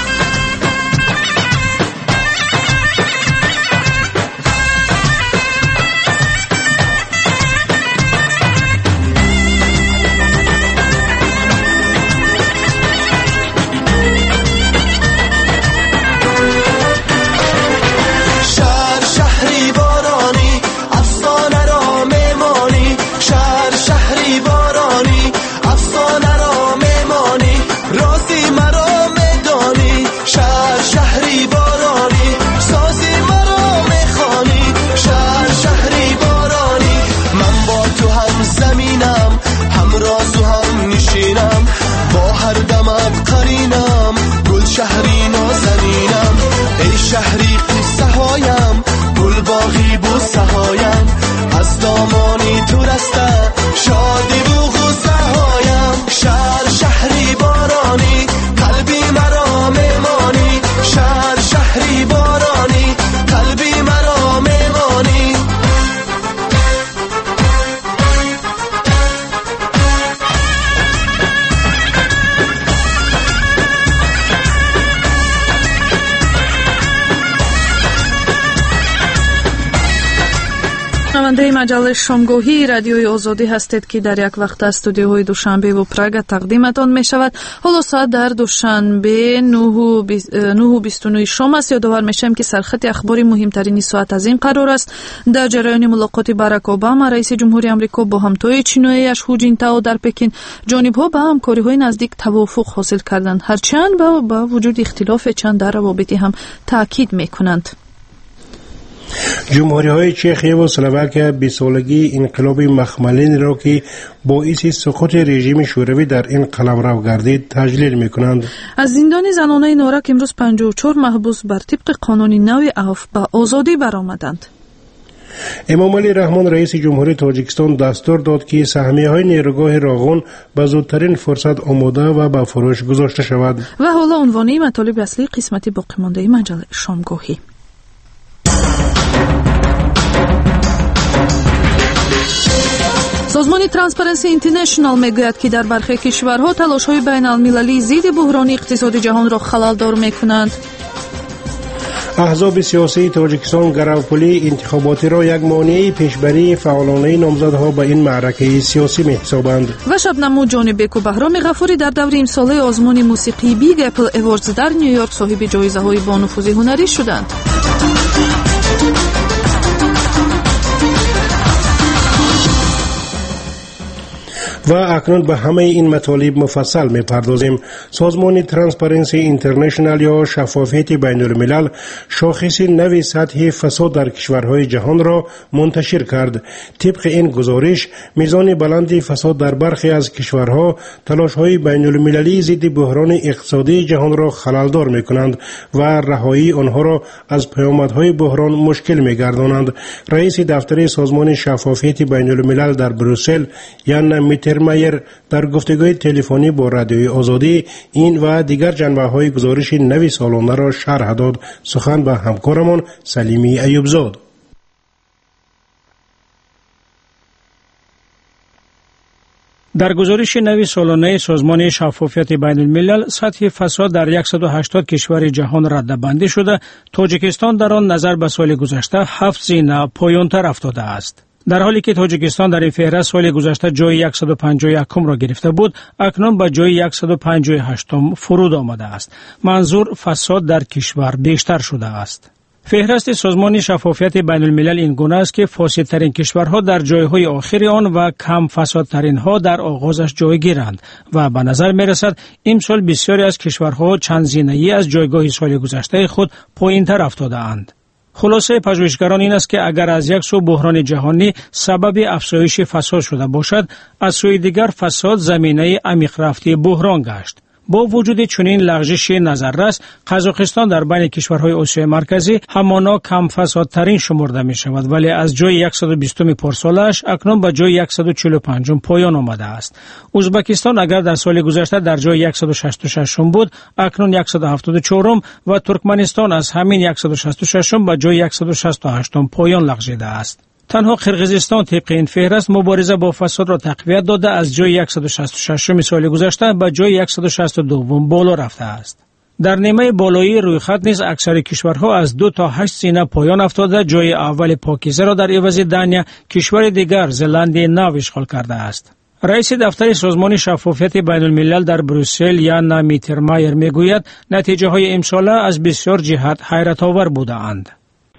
شهری نازنینم ای شهری قصه هایم، گل باغی بوسه هایم، از دامانی تو رسته شادی و غصه هایم، شهری بارانی قلبی مرا میمانی، شهری بارانی قلبی مرا میمانی. шунавандаи маҷаллаи шомгоҳии радиои озодӣ ҳастед, ки дар як вақт аз студиоҳои душанбеву Прага тақдиматон мешавад. ҳоло соат дар душанбе 9:29 шом аст. ёдовар мешавем, ки сархати ахбори муҳимтарини соат аз ин қарор аст. дар ҷараёни мулоқоти Барак Обама раиси ҷумҳурии Амрико бо ҳамтои чинояш Ху Ҷинтао дар Пекин, ҷонибҳо ба ҳамкориҳои наздик тавофуқ ҳосил карданд, ҳарчанд ба вуҷуди ихтилофе чанд дар равобити ҳам таъкид мекунанд. جمهوری‌های چخیه و اسلواکیه 20 سالگی انقلاب مخملین را که باعث سقوط رژیم شوروی در این قلمرو گردید تجلیل می‌کنند. از زندان زنانه نارک امروز 54 محبوس بر طبق قانون نو عفو به آزادی برآمدند. امام علی رحمان رئیس جمهوری تاجیکستان دستور داد که سهمیه‌های نیروگاه راغون به زودترین فرصت آماده و به فروش گذاشته شود. و حالا عنوان مطالب اصلی قسمت باقی مانده مجله شامگاهی. سازمان ترانسپرنسی اینترنشنال میگوید که در برخی کشورها تلاش‌های بین‌المللی ضد بحران اقتصادی جهان را خلل‌دار می‌کنند. احزاب سیاسی تاجیکستان گروپولی انتخاباتی را یک مانع پیشبری فعالانه نامزدها به این معرکه سیاسی می‌حسابند. و شبنم جانبک و بهرام غفوری در دوره امساله آزمون موسیقی بیگ اپل اووردز در نیویورک صاحب جایزه‌های با نفوذ هنری شدند. و اکنون به همه این مطالب مفصل می‌پردازیم. سازمان ترانسپرنسی اینترنشنال یا شفافیت بین الملل شاخص نوی سطح فساد در کشورهای جهان را منتشر کرد. طبق این گزارش میزان بلند فساد در برخی از کشورها تلاش‌های بین المللی ضد بحران اقتصادی جهان را خلل‌دار می‌کنند و رهایی آنها را از پیامدهای بحران مشکل می‌گردانند. رئیس دفتر سازمان شفافیت بین الملل در بروسل یان مایر در گفتگوی تلفنی با رادیوی آزادی این و دیگر جنبه‌های گزارش نوی سالانه را شرح داد. سخن به همکارمان سلیمی ایوبزاد. در گزارش نوی سالانه سازمان شفافیت بین الملل سطح فساد در 180 کشور جهان ردبندی شده. تاجیکستان در آن نظر به سال گذشته 7 زینه پایان‌تر افتاده است. در حالی که تاجیکستان در این فهرست سال گذشته جای 151 را گرفته بود، اکنون به جای 158 فرود آمده است. منظور فساد در کشور بیشتر شده است. فهرست سازمان شفافیت بین الملل این گونه است که فاسدترین کشورها در جایهای آخر آن و کم فسادترین ها در آغازش جای گیرند و به نظر می رسد امسال بسیاری از کشورها چند زینه‌ای از جایگاه سال گذشته خود پایین‌تر افتاده اند. خلاصه پژوهشگران این است که اگر از یک سو بحران جهانی سبب افزایش فساد شده باشد، از سوی دیگر فساد زمینه عمیق رفته بحران گشت. با وجود چنین لغزش نظررس، قزاقستان در بین کشورهای آسیای مرکزی همانا کم فسادترین شمرده می شود، ولی از جای 120 پارسالش اکنون به جای 145 پایان آمده است. ازبکستان اگر در سال گذشته در جای 166 بود، اکنون 174 و ترکمنستان از همین 166 به جای 168 پایان لغزیده است. تنها قرقیزستان طبق این فهرست مبارزه با فساد را تقویت داده از جای 166 سال گذشته به جای 162 بالا رفته است. در نیمه بالایی رویخط نیز اکثر کشورها از 2 تا 8 زینه پایان افتاده. جای اول پاکیزه را در عوض دانیا کشور دیگر زلند نو اشغال کرده است. رئیس دفتر سازمان شفافیت بین الملل در بروسل یان میترمایر میگوید نتیجه های امساله از بسیار جهت حیرت آور بوده اند.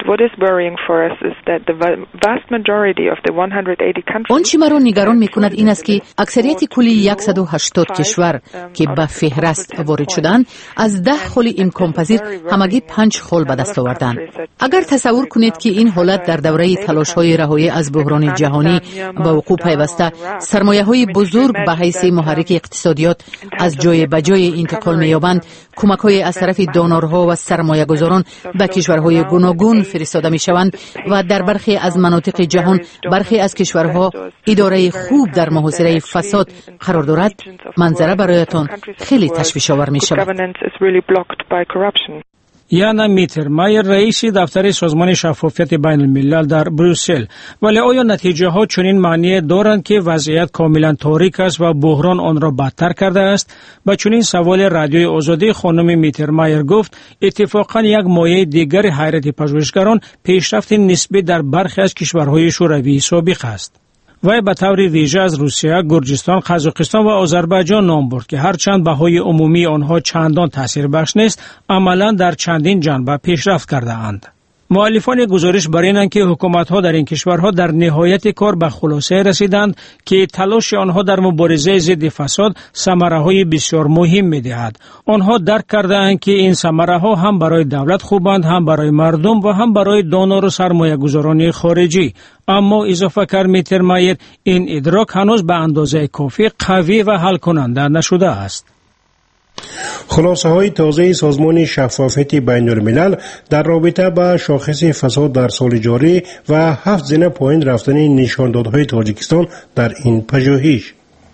آنچه مرا نگران میکند این است که اکثریت کلی 180 کشور که به فهرست وارد شدند از 10 خل امکان پذیر همگی 5 خل به دست آوردند. اگر تصور کنید که این حالت در دوره تلاش‌های رهایی از بحران جهانی به وقوع پیوسته، سرمایه‌های بزرگ به حیث محرک اقتصادیات از جای به جای انتقال می‌یابند، کمک‌های از طرف دونورها و سرمایه‌گذاران به کشورهای گوناگون فرستاده می‌شوند و در برخی از مناطق جهان برخی از کشورها اداره خوب در محاصره فساد قرار دارد، منظره برایتان خیلی تشویش‌آور می‌شود. یانا میترمایر رئیس دفتر سازمان شفافیت بین الملل در بروسل. ولی آیا نتیجه ها چنین معنی دارند که وضعیت کاملا تاریک است و بحران آن را بدتر کرده است؟ با چنین سوال رادیوی آزادی خانم میترمایر گفت اتفاقا یک مایه دیگر حیرت پژوهشگران پیشرفت نسبی در برخی از کشورهای شوروی سابق است. وی به طور ویژه از روسیه، گرجستان، قزاقستان و آذربایجان نام برد که هرچند بهای عمومی آنها چندان تأثیر بخش نیست، عملا در چندین جنبه پیشرفت کرده اند. مؤلفان گزارش بر اینند که حکومت‌ها در این کشورها در نهایت کار به خلاصه رسیدند که تلاش آنها در مبارزه ضد فساد ثمره‌های بسیار مهم می‌دهد. آنها درک کرده‌اند که این ثمره‌ها هم برای دولت خوبند، هم برای مردم و هم برای دانار و سرمایه‌گذاران خارجی. اما اضافه کرد میترمایر، این ادراک هنوز به اندازه کافی قوی و حل کننده نشده است. خلاصه های تازه سازمان شفافیت بین الملل در رابطه با شاخص فساد در سال جاری و 7 زینه پایین رفتن نشاندادهای تاجیکستان در این پژوهش.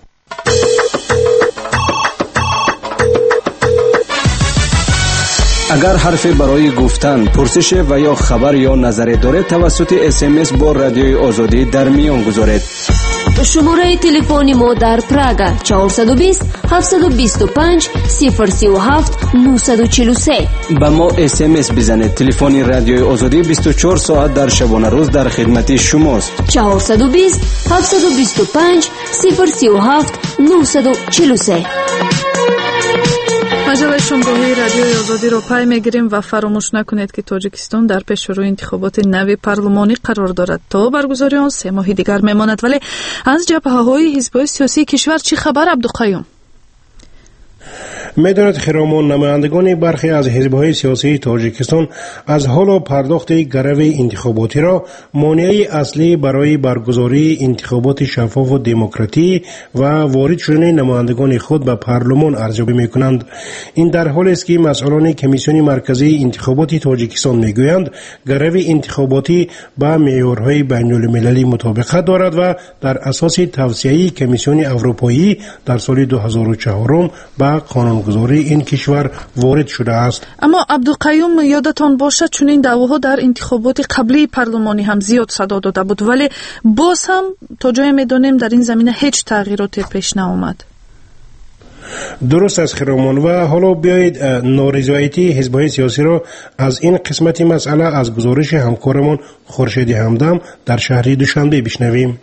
اگر حرفی برای گفتن، پرسش و یا خبر یا نظری دارید توسط SMS با رادیوی آزادی در میان گذارید. شماره تلفن ما در پراگ 420 725 037 943. با ما SMS بزنید. تلفن رادیوی آزادی 24 ساعت در شبانه روز در خدمت شماست. 420 725 037 943. مجله شنبه‌های رادیوی آزادی را پی می‌گیریم و فراموش نکنید که تاجیکستان در پیش رو انتخابات نوی پارلمانی قرار دارد تا برگزاری آن 3 ماه دیگر میماند. ولی از جبهه‌های حزب‌های سیاسی کشور چه خبر عبدالقیوم؟ می‌داند خرامان نمایندگان برخی از حزب‌های سیاسی تاجیکستان از حال و پرداخت گرو انتخاباتی را مانع اصلی برای برگزاری انتخابات شفاف و دموکراتی و وارد شدن نمایندگان خود به پارلمان ارزیابی می‌کنند. این در حالی است که مسئولان کمیسیون مرکزی انتخابات تاجیکستان می‌گویند گرو انتخاباتی با معیارهای بین‌المللی مطابقت دارد و در اساس توصیه کمیسیون اروپایی در سال 2004 به قانونگذاری این کشور وارد شده است. اما عبدالقیوم یادتان باشد چنین دعواها در انتخابات قبلی پارلمانی هم زیاد صدا داده بود، ولی باز هم تا جای میدانیم در این زمینه هیچ تغییراتی پیش نیامد. درست است خرامان، و حالا بیایید نارضایتی حزب‌های سیاسی را از این قسمت مسئله از گزارش همکارمان خورشید همدم در شهر دوشنبه بشنویم.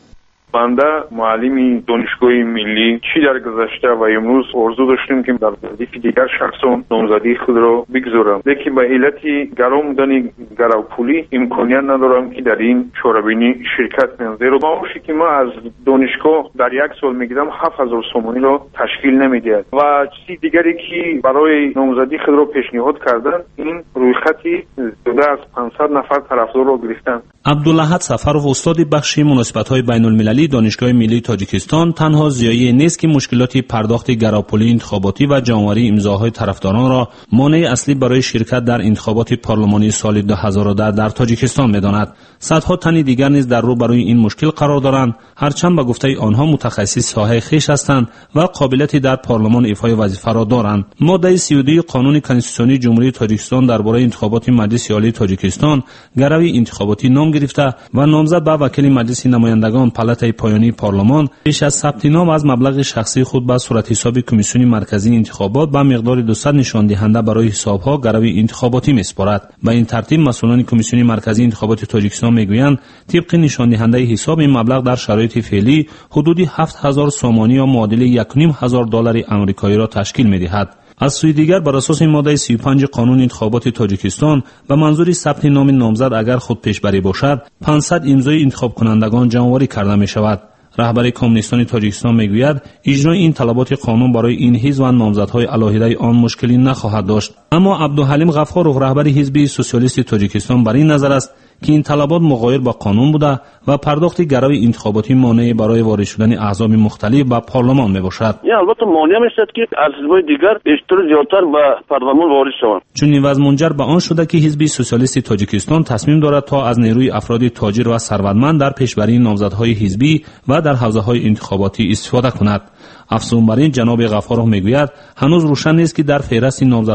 بنده معلمی دانشگاه ملی چی در گذشته و امروز آرزو داشتیم که در ردیف دیگر شخصان نامزدی خود را بگذارم، لیکن به علت گرم بودن گروپولی امکانیت ندارم که در این چاره‌بینی شرکت کنم. زیرا معاشی که ما از دانشگاه در یک سال میگیرم 7000 سومانی را تشکیل نمیدهد و چیزی دیگری که برای نامزدی خود را پیشنهاد کردن این رویخطی زیاده از 500 نفر طرفدار را گرفتند. عبدالأحد سفرов استاد بخش مناسبت‌های بین‌المللی دانشگاه ملی تاجیکستان تنها زیایی نیست که مشکلات پرداخت گراپولی انتخاباتی و جمع‌آوری امضاهای طرفداران را مانع اصلی برای شرکت در انتخابات پارلمانی سال 2010 در تاجیکستان می‌داند. صدها تن دیگر نیز در رو برای این مشکل قرار دارند، هرچند به گفته آنها متخصص ساحه خویش هستند و قابلیتی در پارلمان ایفای وظیفه را دارند. ماده 32 قانون کنستیتوسیونی جمهوری تاجیکستان درباره انتخابات مجلس عالی تاجیکستان گروی انتخاباتی نام گرفته و نامزد به وکیل مجلس نمایندگان پالاتای پایانی پارلمان پیش از ثبت نام از مبلغ شخصی خود به صورت حساب کمیسیون مرکزی انتخابات به مقدار 200 نشان دهنده برای حسابها گروی انتخاباتی میسپارد. به این ترتیب مسئولان کمیسیون مرکزی انتخابات تاجیکستان میگویند طبق نشان دهنده حساب این مبلغ در شرایط فعلی حدود 7000 سومانی یا معادل 1500 دلار آمریکایی را تشکیل میدهد. از سوی دیگر بر اساس ماده 35 قانون انتخابات تاجیکستان به منظور ثبت نام نامزد اگر خود پیشبری باشد 500 امضای انتخاب کنندگان جمع‌آوری کرده می شود. رهبر کمونیستان تاجیکستان میگوید اجرای این طلبات قانون برای این حزب و نامزدهای علاهده آن مشکلی نخواهد داشت. اما عبدالحلیم غفارov رهبر حزب سوسیالیست تاجیکستان بر این نظر است که این طلبات مغایر با قانون بوده و پرداخت گروی انتخاباتی مانع برای وارد شدن احزاب مختلف به پارلمان میباشد. البته مانع میشد که از حزب‌های دیگر بیشتر زیادتر به پارلمان وارد شوند. چون این وضع منجر به آن شده که حزب سوسیالیست تاجیکستان تصمیم دارد تا از نیروی افراد تاجر و ثروتمند در پیشبری نامزدهای حزبی و در حوزه‌های انتخاباتی استفاده کند. افزون بر این جناب غفارov میگوید هنوز روشن نیست که در فهرست نامزدهای حزب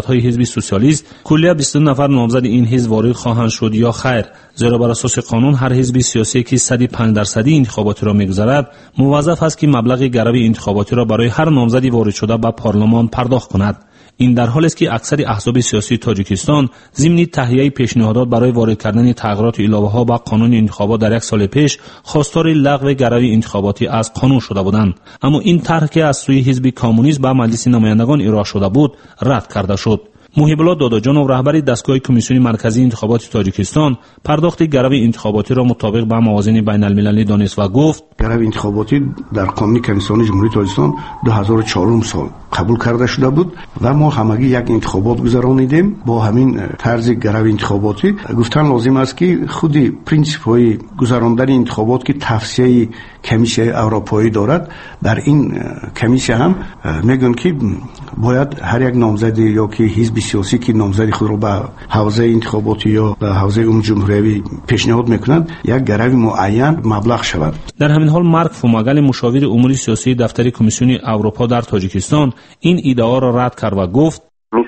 سوسیالیست کلیه 22 نفر نامزد این حزب وارد خواهند شد یا خیر، زیرا بر اساس قانون هر حزب سیاسی که 105% انتخاباتی را می‌گذرد موظف است که مبلغ گرو انتخاباتی را برای هر نامزدی وارد شده به پارلمان پرداخت کند. این در حالی است که اکثر احزاب سیاسی تاجیکستان ضمن تهیه پیشنهادات برای وارد کردن تغییرات الهه‌ها به قانون انتخابات در یک سال پیش خواستار لغو گرو انتخاباتی از قانون شده بودند، اما این طرح که از سوی حزب کمونیست به مجلس نمایندگان ارائه شده بود رد کرده شد. محب الله داداجانov رهبر دستگاه کمیسیون مرکزی انتخابات تاجیکستان پرداخت گرو انتخاباتی را مطابق با موازین بین المللی دانست و گفت گرو انتخاباتی در قانون کمیسیون جمهوری تاجیکستان 2004 سال قبول کرده شده بود و ما همگی یک انتخابات گذرانیدیم. با همین طرز گرو انتخاباتی گفتن لازم است که خودی پرینسیپ های گذراندن انتخابات که توصیه کمیسیون اروپایی دارد، در این کمیسیون هم میگن که باید هر یک نامزد یا که حزب سیاسی که نامزد خود را به حوزه انتخاباتی یا به حوزه عمومی جمهوری پیشنهاد میکنند یک گرو معین مبلغ شود. در همین حال مارک فوماگل مشاور امور سیاسی دفتر کمیسیون اروپا در تاجیکستان این ایده را رد کرد و گفت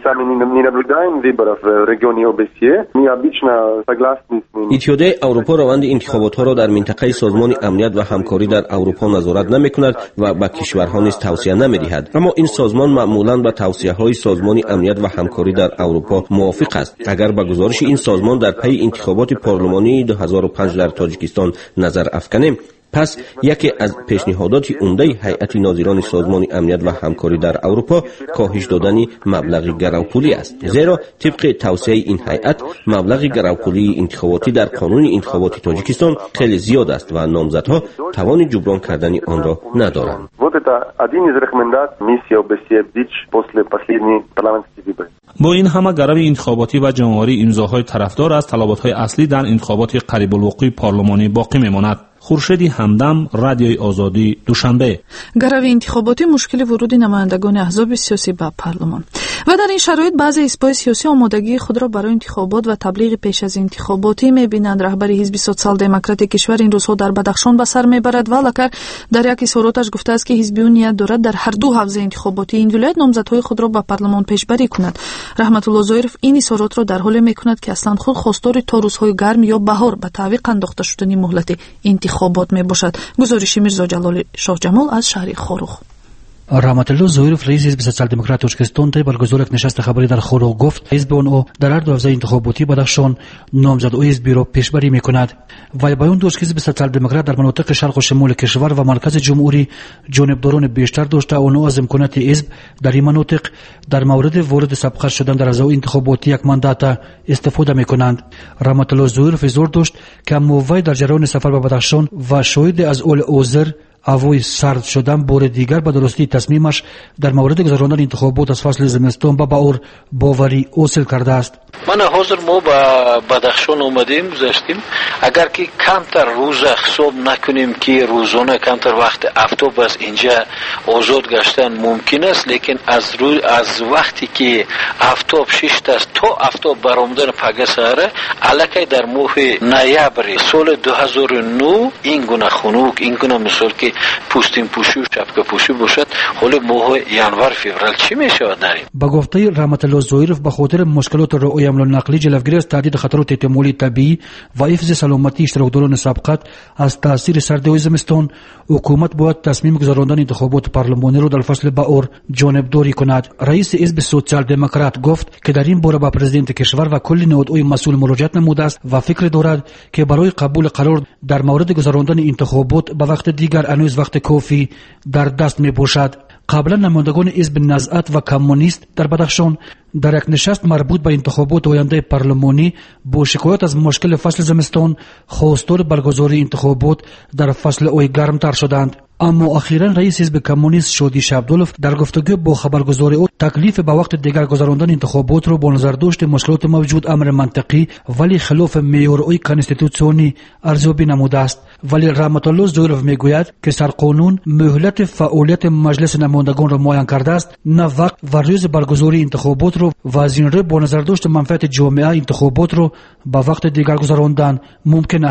اتحادیه اروپا روند انتخابات‌ها را در منطقه سازمان امنیت و همکاری در اروپا نظارت نمی‌کند و به کشورها نیز توصیه نمی‌دهد، اما این سازمان معمولاً به توصیه‌های سازمان امنیت و همکاری در اروپا موافق است. اگر به گزارش این سازمان در پی انتخابات پارلمانی 2005 در تاجیکستان نظر افکنیم، پس یکی از پیشنهادات عمده هیئت ناظران سازمان امنیت و همکاری در اروپا کاهش دادن مبلغ گروپولی است، زیرا طبق توصیه این هیئت مبلغ گروپولی انتخاباتی در قانون انتخابات تاجیکستان خیلی زیاد است و نامزدها توان جبران کردن آن را ندارند. با این همه گرو انتخاباتی و جمع‌آوری امضاهای طرفدار از طلبات‌های اصلی در انتخابات قریب الوقوع پارلمانی باقی می‌ماند. خورشید همدم، رادیوی آزادی، دوشنبه. گرو انتخاباتی مشکل ورود نمایندگان احزاب سیاسی به پارلمان و در این شرایط بعضی حزب‌های سیاسی آمادگی خود را برای انتخابات و تبلیغ پیش از انتخاباتی می‌بینند. رهبر حزب سوسیال دموکرات کشور این روزها در بدخشان به سر میبرد و لکر در یک اظهاراتش گفته است که حزب او نیت دارد در هر دو حوزه انتخاباتی این ولایت نامزدهای خود را به پارلمان پیشبری کند. رحمت الله زویرف این اظهارات را در حالی می‌کند که اصلا خود خواستار تا روزهای گرم یا بهار به تعویق انداخته شدن مهلت انتخابات میباشد. گزارش میرزا جلال شاه جمال از شهر خاروخ. رحمت الله زویرف رئیس حزب سوسیال دموکرات تاجیکستان طی برگزار یک نشست خبری در خاروخ گفت حزب آن در هر دو حوزه انتخاباتی بدخشان نامزد حزبی را پیشبری میکند. وی بیان داشت که حزب سوسیال دموکرات در مناطق شرق و شمال کشور و مرکز جمهوری جانبداران بیشتر داشته و از امکانات حزب در این مناطق در مورد وارد سبقت شدن در حوزه انتخاباتی یک ماندات استفاده میکنند. رحمت الله زویرف اظهار داشت که وی در جریان سفر به بدخشان و شاهد از اول اوزر اوی سرد شدن بار دیگر به درستی تصمیمش در مورد گذراندن انتخابات از فصل زمستان به بهار باوری حاصل کرده است. من حاضر ما به بدخشان اومدیم گذاشتیم اگر که کمتر روز حساب نکنیم که روزانه کمتر وقت آفتاب از اینجا آزاد گشتن ممکن است، لیکن از وقتی که آفتاب شش است تا آفتاب برآمدن پگه سحره الکی در ماه نوامبر سال 2009 این گونه خنک این گونه مثال که پوستین پوشی و شبکه پوشی باشد، حالا ماه ینور فوریه چی میشود داریم؟ با گفته رحمت الله زویرف به خاطر مشکلات رعایت حمل نقلی جلوگیری از تهدید خطرات احتمالی طبیعی و حفظ سلامتی اشتراکداران سبقت از تاثیر سردی زمستان، حکومت باید تصمیم گذراندن انتخابات پارلمانی را در فصل بهار جانبداری کند. رئیس حزب سوسیال دموکرات گفت که در این باره به پرزیدنت کشور و کل نهادهای مسئول مراجعه نموده است و فکر دارد که برای قبول قرار در مورد گذراندن انتخابات به وقت دیگر هنوز وقت کافی در دست می باشد. قبلا نمایندگان حزب نزعت و کمونیست در بدخشان در یک نشست مربوط به انتخابات آینده پارلمانی با شکایت از مشکل فصل زمستان خواستار برگزاری انتخابات در فصل آی گرمتر شدند. اما اخیراً رئیس حزب کمونیست شادی عبدالله در گفتگو با خبرگزار او تکلیف به وقت دیگر گذراندن انتخابات را با نظر داشت مشکلات موجود امر منطقی ولی خلاف معیارهای کانستیتوسیونی ارزیابی نموده است. ولی رحمت الله زویرف میگوید که سرقانون مهلت فعالیت مجلس نمایندگان را معین کرده است، نه وقت و روز برگزاری انتخابات را و از این رو با نظر داشت منفعت جامعه انتخابات را به وقت دیگر گذراندن ممکن است.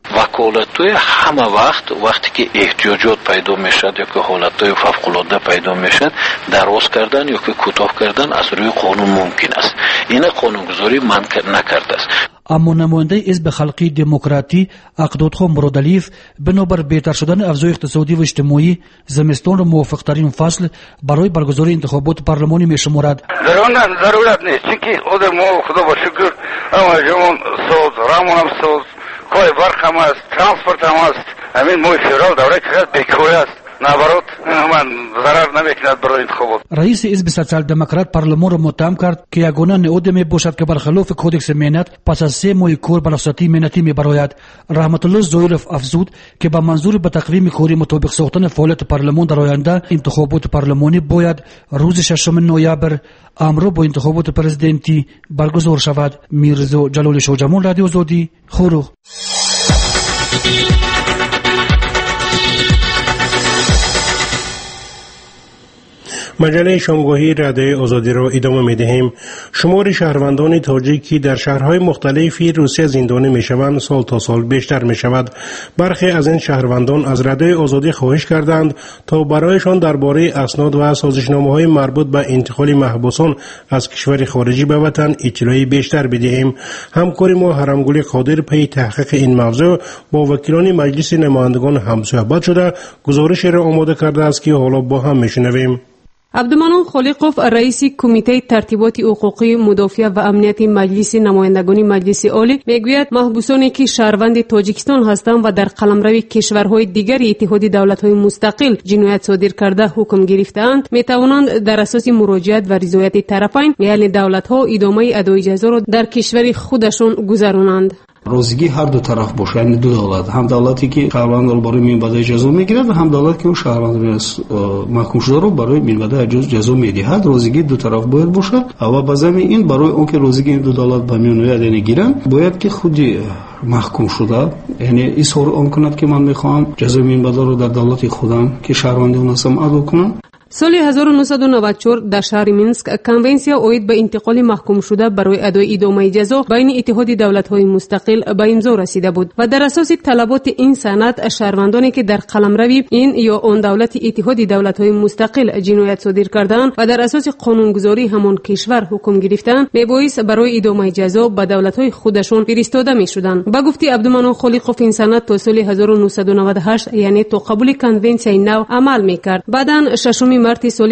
وکالت‌های همه وقتی که احتیاجات پیدا میشد یا که حالت‌های فوق‌العاده پیدا میشد دراز کردن یا که کوتاه کردن از روی قانون ممکن است. این قانونگذاری من نکرده است. اما نماینده حزب خلقی دموکراتی عقدودخان مرادعلیف بنابر بهتر شدن اوضاع اقتصادی و اجتماعی زمستان را موافق ترین فصل برای برگزاری انتخابات پارلمانی میشمارد. ضرورت نیست چون خود ما خدا با شکر همون سوز رامون هم سوز کار برق هم است ترانسپورت هم است همین موی فدرال دوره چقدر بیکاری است نبرات من ضرر نمیکند برای انتخابات. رئیس حزب سوسیال دموکرات پارلمان را متهم کرد که یگانه نهاد میباشد که برخلاف کودکس مهنت پس از 3 ماه کار بر رخصتی مهنتی میبراید. رحمت الله زویرف افزود که با منظور به تقویم کاری مطابق ساختن فعالیت پارلمان در آینده انتخابات پارلمانی باید روز 6 نوامبر امروز با انتخابات پرزیدنتی برگزار شود. میرزا جلال شوجمون، رادیو آزادی، خورو. مجله شامگاهی رادیو آزادی را ادامه می‌دهیم. شمار شهروندان تاجیکی در شهرهای مختلفی روسیه زندانی می‌شوند سال تا سال بیشتر می‌شود. برخی از این شهروندان از رادیو آزادی خواهش کردند تا برایشان درباره اسناد و سازشنامه‌های مربوط به انتقال محبوسان از کشور خارجی به وطن اطلاعی بیشتر بدهیم. همکار ما حرمگل قادر پی تحقیق این موضوع با وکیلان مجلس نمایندگان همصحبت شده گزارش را آماده کرده است که حالا با هم می‌شنویم. عبدالمنان خالقوف رئیس کمیته ترتیبات حقوقی مدافع و امنیت مجلس نمایندگان مجلس عالی میگوید محبوسانی که شهروند تاجیکستان هستند و در قلمرو کشورهای دیگر اتحاد دولت‌های مستقل جنایت صادر کرده حکم گرفته‌اند میتوانند در اساس مراجعت و رضایت طرفین یعنی دولت‌ها ادامه ادای جزا را در کشور خودشان گذرانند. розигӣ ҳар ду тараф бошад, яъне ду давлат, ҳам давлате ки шаҳрвандро барои минбадаи ҷазо мегирад ва ҳам давлате ки он шаҳрвандро маҳкумшударо барои минбадаи ҷазо медиҳад. розигӣ ду тараф бояд бошад ва ба замини ин барои он ки розигӣ ин ду давлат ба миён ояд, яъне гиранд, бояд ки худи маҳкумшуда яъне изҳор он кунад ки ман мехоҳам ҷазои минбадаро дар давлати худам ки шаҳрванди он ҳастам адо кунам. سال 1994 در شهر مینسک کنونسیا اوید به انتقال محکوم شده برای ادای ادامه جزا بین اتحاد دولت‌های مستقل به امضا رسیده بود و در اساس طلبات این سند شهروندانی که در قلمرو این یا آن دولت اتحاد دولت‌های مستقل جنایت صادر کردند و در اساس قانونگذاری همان کشور حکم گرفتند میبایست برای ادامه جزا به دولت‌های خودشان فرستاده میشدند. با گفته عبدالمنان خالقوف این سند تا سال 1998 یعنی تا قبول کنونسیای نو عمل میکرد. بعداً 6 مارت سال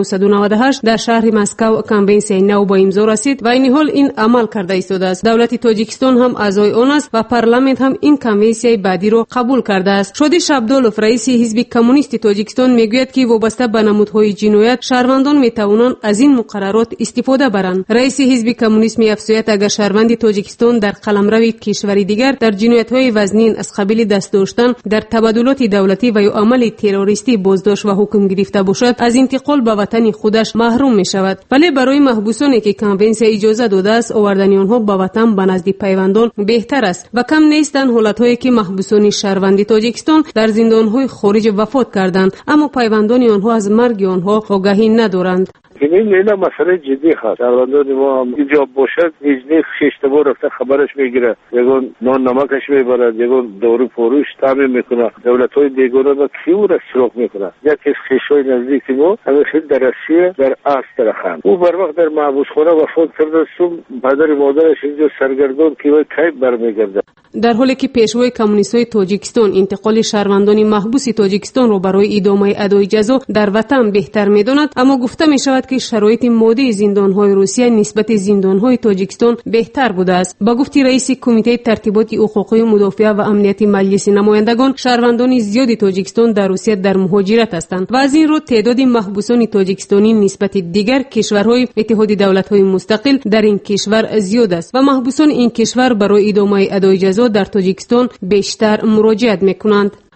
1998 در شهر مسکو کنونسیای نو با امضا رسید و این حال این عمل کرده ایستاده است. دولت تاجیکستان هم اعضای آن است و پارلمان هم این کنونسیای بعدی را قبول کرده است. شادی شابدولوف رئیس حزب کمونیست تاجیکستان میگوید که وابسته به نمودهای جنایت شهروندان میتوانند از این مقررات استفاده برند. رئیس حزب کمونیست میافزاید اگر شهروند تاجیکستان در قلمرو کشوری دیگر در جنایت‌های وزنین از قبیل دست داشتن در تبادلات دولتی و یا عمل تروریستی بازداشت و حکم گرفته باشد از انتقال به وطن خودش محروم می شود. ولی برای محبوسانی که کنونسیا اجازه داده است آوردن آنها به وطن به نزد پیوندان بهتر است و کم نیستند حالت‌هایی که محبوسان شهروند تاجیکستان در زندان‌های خارج وفات کردند اما پیوندان آنها از مرگ آنها آگاهی ندارند. این مسئله جدی هست. شهروندان ما اینجا باشد هیچ اشتباه رفته خبرش میگیره، یگان نان نمکش میبرد، یگان دارو فروش تامین میکنه. دولت‌های بیگانه را کیو را سراغ میکنه. یکی از خویشای نزدیک ما همیشه در روسیه در آستراخان او بر وقت در محبوسخانه وفات کرده. صبح پدر مادرش اینجا سرگردان که وای کی برمیگرده. در حالی که پیشوای کمونیست‌های تاجیکستان انتقال شهروندان محبوس تاجیکستان را برای ادامه ادای جزا در وطن بهتر می‌داند، اما گفته می‌شود که شرایط مادی زندان‌های روسیه نسبت زندان‌های تاجیکستان بهتر بوده است. با گفته رئیس کمیته ترتیبات حقوقی مدافع و امنیت مجلس نمایندگان شهروندان زیادی تاجیکستان در روسیه در مهاجرت هستند و از این رو تعداد محبوسان تاجیکستانی نسبت دیگر کشورهای اتحاد دولت‌های مستقل در این کشور زیاد است و محبوسان این کشور برای ادامه ادای جزا در تاجیکستان بیشتر مراجعت می‌کنند.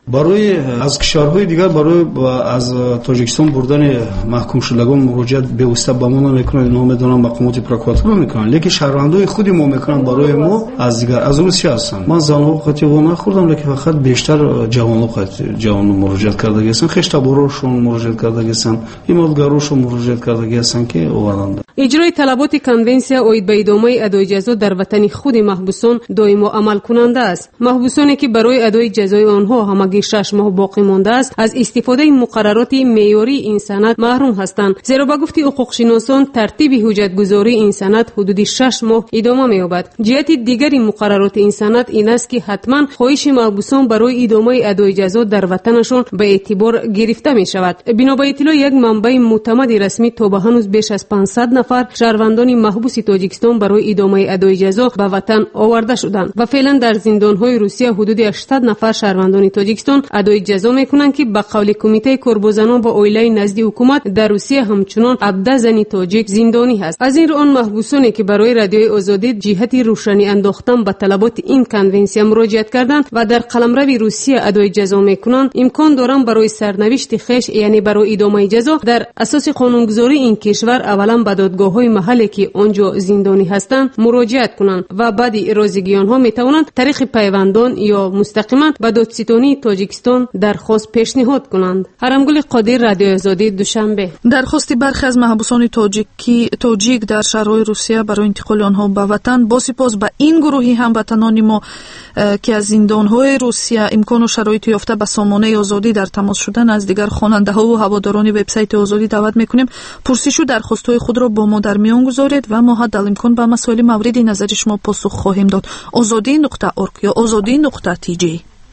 برای از کشورهای دیگر برای از تاجیکستان بردن محکوم شدگان مراجعت به واسطه به ما نمیکنن، نمیدونم مقامات پروکراتور میکنن، لیکن شهروندای خود ما میکنن برای ما از دیگر از روسیه هستن. من زنها خاطی و نخوردم، لیکن فقط بیشتر جوانو مراجعت کرده هستن، خشتبارشون مراجعت کرده هستن، ایمالگاروشون مراجعت کرده هستن که اومدن. اجرای طلبات کنونسیا اوید به ادامه ادای جزا در وطن خود محبوسان دائم عمل کننده است. محبوسانی که برای ادای جزای آنها همگی 6 ماه باقی مانده است از استفاده مقررات معیاری این سند محروم هستند، زیرا به گفته حقوقشناسان ترتیب حجتگذاری این سند حدود 6 ماه ادامه می‌یابد. جهت دیگری مقررات این سند این است که حتما خواهش محبوسان برای ادامه ادای جزا در وطنشان به اعتبار گرفته می شود. بنا به اطلاع یک منبع معتمد رسمی تا به هنوز بیش از 500 نفر شهروندان محبوس تاجیکستان برای ادامه ادای جزا به وطن آورده شدند و فعلا در زندان‌های روسیه حدود 80 نفر شهروندان تاجیکستان ادای جزا میکنند که به قول کمیته کربوزنان با اویلای نزدی حکومت در روسیه همچنان 17 زن تاجیک زندانی هست. از این رو آن محبوسانی که برای رادیوی آزادی جهت روشنی انداختن به طلبات این کنونسیا مراجعت کردند و در قلمرو روسیه ادای جزا میکنند، امکان دارند برای سرنوشت خویش یعنی برای ادامه جزا در اساس قانونگذاری این کشور اولا به دادگاه‌های محلی که آنجا زندانی هستند مراجعت کنند و بعد رازیگی آنها میتوانند طریق پیوندان یا مستقیما به دادستانی تاجیکستان درخواست پیشنهاد کنند. حرمگل قادر، رادیو آزادی، دوشنبه. درخواست برخی از محبوسان تاجیک در شهرهای روسیه برای انتقال آنها به وطن با سپاس به این گروهی هموطنان ما که از زندانهای روسیه امکان و شرایط یافته به سامانه آزادی در تماس شدن از دیگر خواننده‌ها و هواداران وبسایت آزادی دعوت می‌کنیم پرسش و درخواست‌های خود را با ما در میان گذارید و ما حد امکان به مسائل مورد نظر شما پاسخ خواهیم داد. azadi.org یا azadi.tj.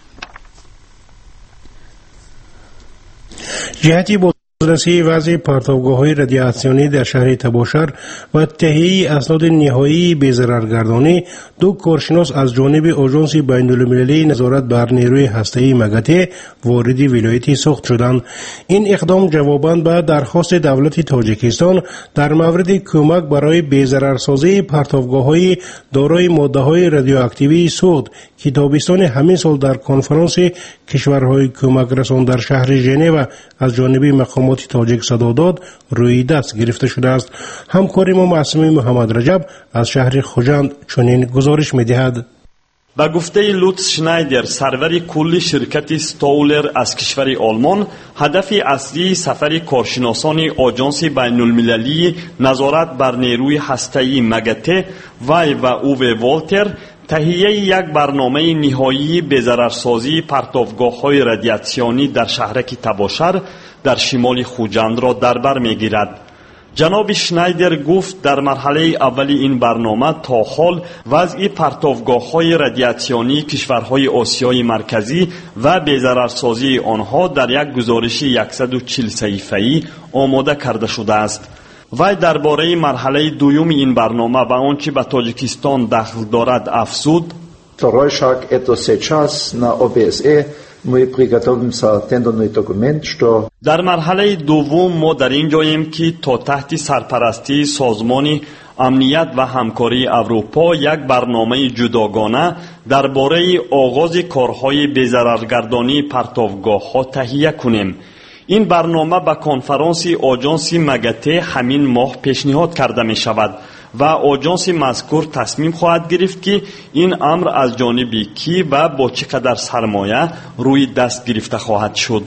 جهتی بازرسی وضع پرتابگاه‌های رادیاسیونی در شهر تباشر و تهیه اسناد نهایی بی‌ضررگردانی، دو کارشناس از جانب آژانس بین‌المللی نظارت بر نیروی هسته‌ای مگته وارد ولایت سوخت شدند. این اقدام جواباً به درخواست دولت تاجیکستان در مورد کمک برای بی‌ضررسازی پرتابگاه‌های دارای ماده‌های رادیواکتیوی سوخت که تابستان همین سال در کنفرانس کشورهای کمک رسان در شهر ژنو از جانب مقامات تاجیک صدا داد روی دست گرفته شده است. همکار ما معصوم محمد رجب از شهر خوجند چنین گزارش می‌دهد. با گفته لوتس شنایدر، سرور کلی شرکت ستولر از کشور آلمان، هدف اصلی سفر کارشناسان آژانس بین‌المللی نظارت بر نیروی هسته‌ای مگته وی و اووه والتر تهیه یک برنامه نهایی بی‌ضررسازی پرتابگاه‌های رادیاسیونی در شهرک تباشر در شمال خوجند را در بر می‌گیرد. جناب شنایدر گفت در مرحله اولی این برنامه تا حال وضع پرتابگاه‌های رادیاسیونی کشورهای آسیای مرکزی و بی‌ضررسازی آنها در یک گزارش 140 صفحه‌ای آماده کرده شده است. وی درباره مرحله دوم این برنامه و آنچه به تاجیکستان دخل دارد افزود: Второй шаг – это сейчас на OBSE мы приготовимся тендерный документ, что در مرحله دوم ما در این جاییم که تا تحت سرپرستی سازمان امنیت و همکاری اروپا یک برنامه جداگانه درباره آغاز کارهای بی‌ضررگردانی پرتابگاه‌ها تهیه کنیم. این برنامه به کنفرانس آژانس مگته همین ماه پیشنهاد کرده می شود و آژانس مذکور تصمیم خواهد گرفت که این امر از جانب کی و با چقدر سرمایه روی دست گرفته خواهد شد.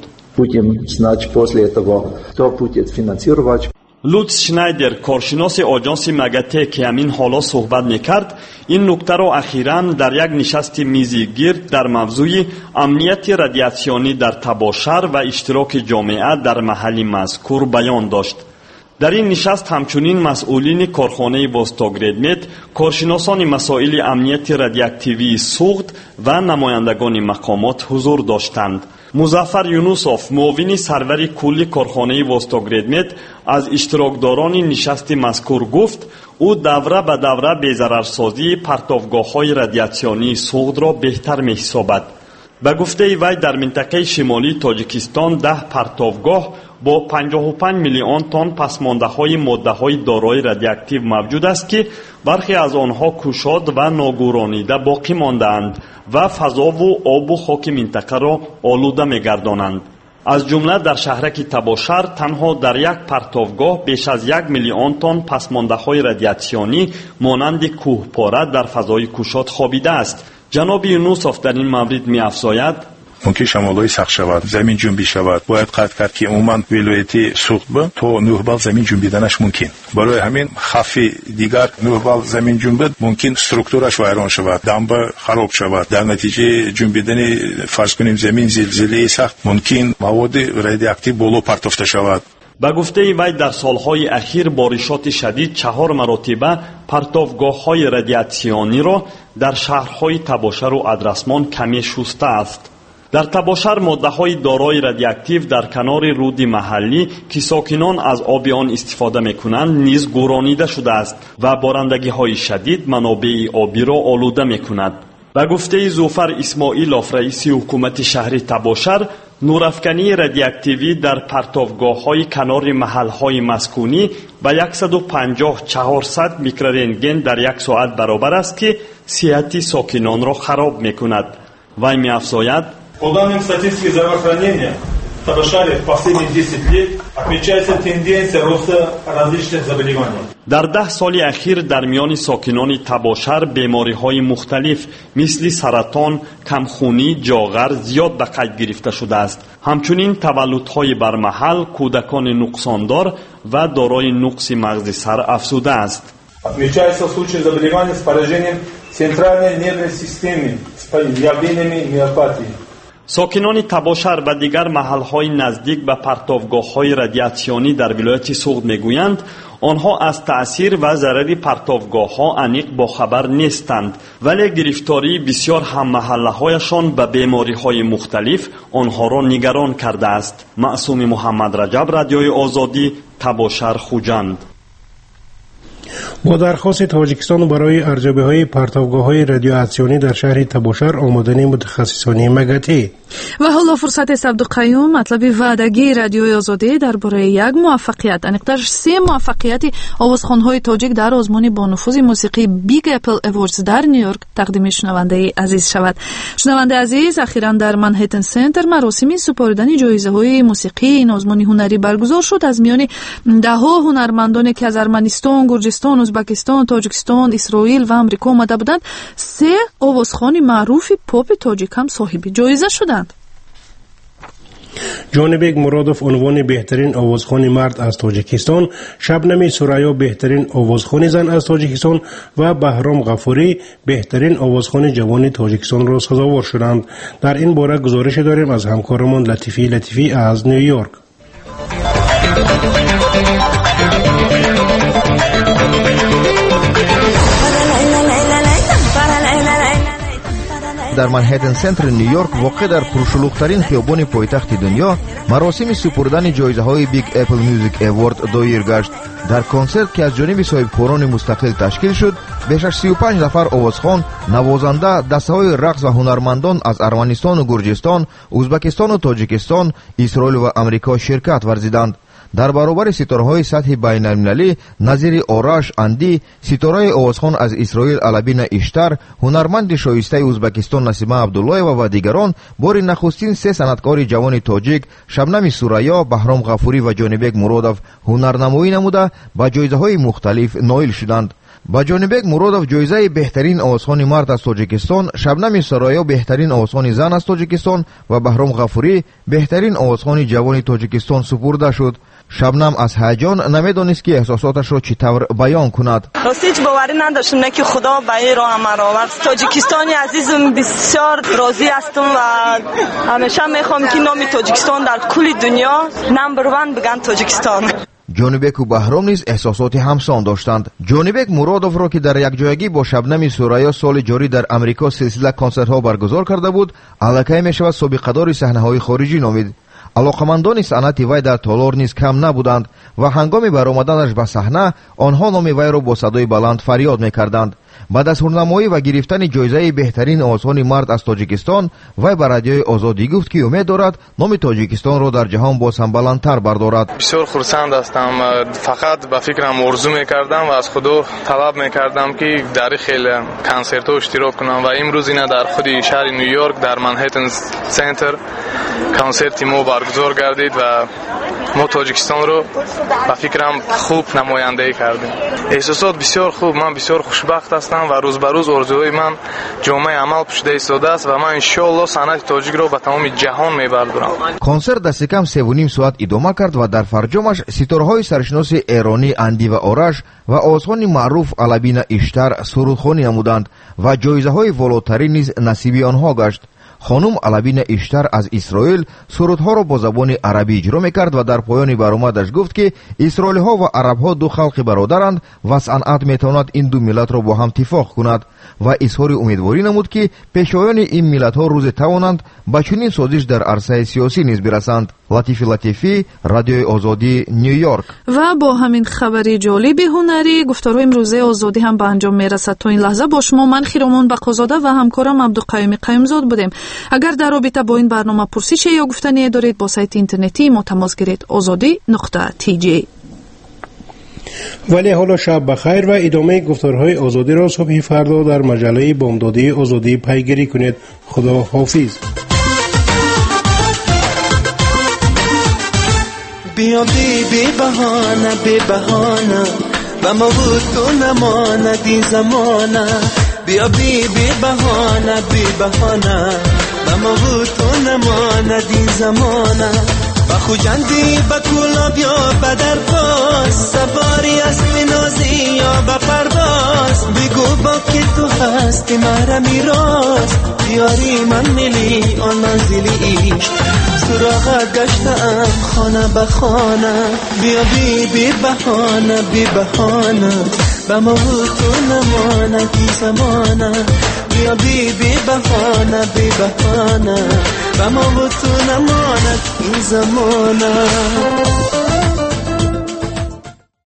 لوتس شنایدر، کارشناس آژانس مگته که همین حالا صحبت میکرد، این نکته را اخیراً در یک نشست میزی گرد در موضوع امنیت رادیاسیونی در تباشر و اشتراک جامعه در محل مذکور بیان داشت. در این نشست همچنین مسئولین کارخانه واستاگردمت، کارشناسان مسائل امنیت رادیواکتیوی سوخت و نمایندگان مقامات حضور داشتند. مظفر یونوسوف، معاون سرور کلی کارخانه واستاگردمت، از اشتراکداران نشست مذکور گفت او دوره به دوره بی‌ضررسازی پرتابگاه‌های رادیاسیونی سوخت را بهتر می‌حسابد. به گفته وی در منطقه شمالی تاجیکستان 10 پرتابگاه با 55 میلیون تن پسمانده‌های ماده‌های دارای رادیواکتیو موجود است که برخی از آنها کشاد و ناگورانیده باقی مانده‌اند و فضا و آب و خاک منطقه را آلوده می‌گردانند. از جمله در شهرک تباشر تنها در یک پرتابگاه بیش از 1 میلیون تن پسمانده‌های رادیاسیونی مانند کوهپاره در فضای کشاد خوابیده است. جناب یونوسوف در این مورد می‌افزاید: ممکن شمالای سخت شود، زمین جنبی شود. باید قطع کرد که عموما ولایت سوخت تا 9 بال زمین جنبیدنش ممکن. برای همین خفی دیگر 9 بال زمین جنبید ممکن استراکتورش ویران شود، دنبه خراب شود. در نتیجه جنبیدن فرض کنیم زمین زلزله سخت ممکن مواد رادیواکتیو بالا پرتافته شود. به گفته وی در سالهای اخیر بارشات شدید 4 مرتبه پرتابگاه‌های رادیاسیونی را در شهرهای تباشر و ادرسمان کمی شسته است. در تباشر ماده‌های دارای رادیواکتیو در کنار رود محلی که ساکنان از آب آن استفاده می‌کنند نیز گورانیده شده است و بارندگی‌های شدید منابع آبی را آلوده می‌کند. به گفته زوفر اسماعیلوف رئیس حکومت شهر تباشر، نورافکنی رادیواکتیوی در پرتابگاه‌های کنار محل‌های مسکونی به 150-400 میکرورنتگن در یک ساعت برابر است که صحت ساکنان را خراب می‌کند. وی می‌افزاید: По данным статистики здравоохранения, в Табашаре в последние 10 лет отмечается тенденция роста различных заболеваний. در 10 سال اخیر در میان ساکنان تباشر بیماری‌های مختلف مثل سرطان، کمخونی، جاغر زیاد به قید گرفته شده است. همچنین تولدهای برمحل، کودکان نقصاندار و دارای نقص مغز سر افزوده است. Отмечается случай заболеваний с поражением центральной нервной системы с явлениями миопатии. ساکنان تباشر و دیگر محل‌های نزدیک به پرتابگاه‌های رادیاسیونی در ولایت سوخت می‌گویند آنها از تأثیر و ضرر پرتابگاه‌ها عمیق باخبر نیستند، ولی گرفتاری بسیار هم محله‌هایشان به بیماری‌های مختلف آنها را نگران کرده است. معصوم محمد رجب، رادیوی آزادی، تباشر، خوجند. با درخواست تاجیکستان برای ارزیابی‌های پرتابگاه‌های رادیواکتیونی در شهر تباشر آمدن متخصصان مگتی. و حالا فرصت است عبدالقیوم مطلب وعدگی رادیوی آزادی درباره یک موفقیت، انقدر 3 موفقیت آوازخوان‌های تاجیک در آزمون با نفوذ موسیقی بیگ اپل اوردز در نیویورک تقدیم شنونده عزیز شود. شنونده عزیز، اخیراً در منهتن سنتر مراسم سپردن جایزه‌های موسیقی این آزمون هنری برگزار شد. از میان 10 هنرمندانی که از ارمنستان، گرجستان، ازبکستان، تاجیکستان، اسرائیل و آمریکا آمده بودند، 3 آوازخوان معروف پاپ تاجیک هم صاحب جایزه شدند. جانبک مرادوف عنوان بهترین آوازخوان مرد از تاجیکستان، شبنم سوریا بهترین آوازخوان زن از تاجیکستان و بهرام غفوری بهترین آوازخوان جوان تاجیکستان را سزاوار شدند. در این باره گزارش داریم از همکارمان لطیفی از نیویورک. در منهتن سنتر نیویورک واقع در پرشلوغ‌ترین خیابان پایتخت دنیا مراسم سپردن جایزه‌های بیگ اپل میوزیک اوارد دایر گشت. در کنسرت که از جانب صاحبکاران مستقل تشکیل شد، بیش از 35 نفر آوازخوان، نوازنده، دسته‌های رقص و هنرمندان از ارمنستان و گرجستان، ازبکستان و تاجیکستان، اسرائیل و آمریکا شرکت ورزیدند. در برابر ستاره‌های سطح بین‌المللی نظیر آرش اندی، ستاره آوازخوان از اسرائیل علبین اشتر، هنرمند شایسته ازبکستان نسیمه عبدالله‌یeva و دیگران بار نخستین 3 صنعتکار جوان تاجیک شبنم سوریا، بهرام غفوری و جانبک مرادوف هنرنمایی نموده به جایزه‌های مختلف نایل شدند. با جانبک مرادوف جایزه بهترین آوازخوان مرد از تاجیکستان، شبنم سوریا بهترین آوازخوان زن از تاجیکستان و بهرام غفوری بهترین آوازخوان جوان تاجیکستان سپرده شد. شبنم از هیجان نمیدانست که احساساتش را چطور بیان کند. راستی هیچ باوری نداشتم که خدا به این راه مرا آورد. تاجیکستانی عزیزم بسیار راضی هستم و همیشه میخوام که نام تاجیکستان در کل دنیا نمبر 1 بگن تاجیکستان. جانبک و بهرام نیز احساسات همسان داشتند. جانبک مرادوف را که در یک جایگی با شبنم سوریا سال جاری در امریکا سلسله کنسرت ها برگزار کرده بود، الکی میشود سابقه‌دار صحنه های خارجی نامید. علاقمندان صنعت وی در تالار نیز کم نبودند و هنگام برآمدنش به صحنه آنها نام وی را با صدای بلند فریاد میکردند. баъд аз ҳурнамоӣ ва гирифтани ҷоизаи беҳтарин овозхони мард аз тоҷикистон, вай ба радиои озодӣ гуфт ки умед дорад номи тоҷикистонро дар ҷаҳон боз ҳам баландтар бардорад. бисёр хурсанд ҳастам. фақат ба фикрам орзу мекардам ва аз худо талаб мекардам ки дар хеле консертҳо иштирок кунам ва имрӯз ина дар худи шаҳри Нью-Йорк дар Манхэттен центр консерти мо баргузор гардид ва мо тоҷикистонро ба фикрам хуб намояндагӣ кардем. эҳсосот бисёр хуб, ман бисёр хушбахт ҳастам ва рӯз ба рӯз орзуҳои ман ҷомаи амал пушида истодааст ва ман иншоалло санъати тоҷикро ба тамоми ҷаҳон мебардорам. консерт дасти кам 3.5 соат идома кард ва дар фарҷомаш ситораҳои саршиноси эронӣ Анди ва Ораш ва овозхони маъруф Алабина Иштар сурудхонӣ намуданд ва ҷоизаҳои волотарин низ насиби онҳо гашт. خانم علبین اشتر از اسرائیل سرودها را با زبان عربی اجرا میکرد و در پایان برآمدش گفت که اسرائیلی ها و عرب ها دو خلق برادرند و صنعت میتواند این دو ملت را با هم اتفاق کند و اظهار امیدواری نمود که پیشوایان این ملت ها روز توانند به چنین سازش در عرصه سیاسی نیز برسند. لطیفی لطیفی، رادیوی آزادی، نیویورک. و با همین خبری جالب هنری گفتارهای امروزه آزادی هم به انجام میرسد. تا این لحظه با شما من خیرمان بقازاده و همکارم عبدالقیوم قیومزاد بودیم. اگر در رابطه با این برنامه پرسش یا گفتنی دارید با سایت اینترنتی ما تماس گیرید azadi.tj. ولی حالا شب بخیر و ادامه گفتارهای آزادی را صبح فردا در مجله بامدادی آزادی پیگیری کنید. خدا حافظ. بیا بی بهانه و ما بود تو نماندی زمانه. بیا بی بهانه و ما بود تو نماندی زمانه. با خوجندی با کلاب یا بدر باز سواری اسب نازی یا با پرواز بگو با که تو هستی مرا میراز بیاری من ملی آن منزلیش سراغت گشتم خانه به خانه. بیا بی بهانه با ما بود تو نمانه کی زمانه. بیا بی بهانه و ما بود تو نمانه این زمانه.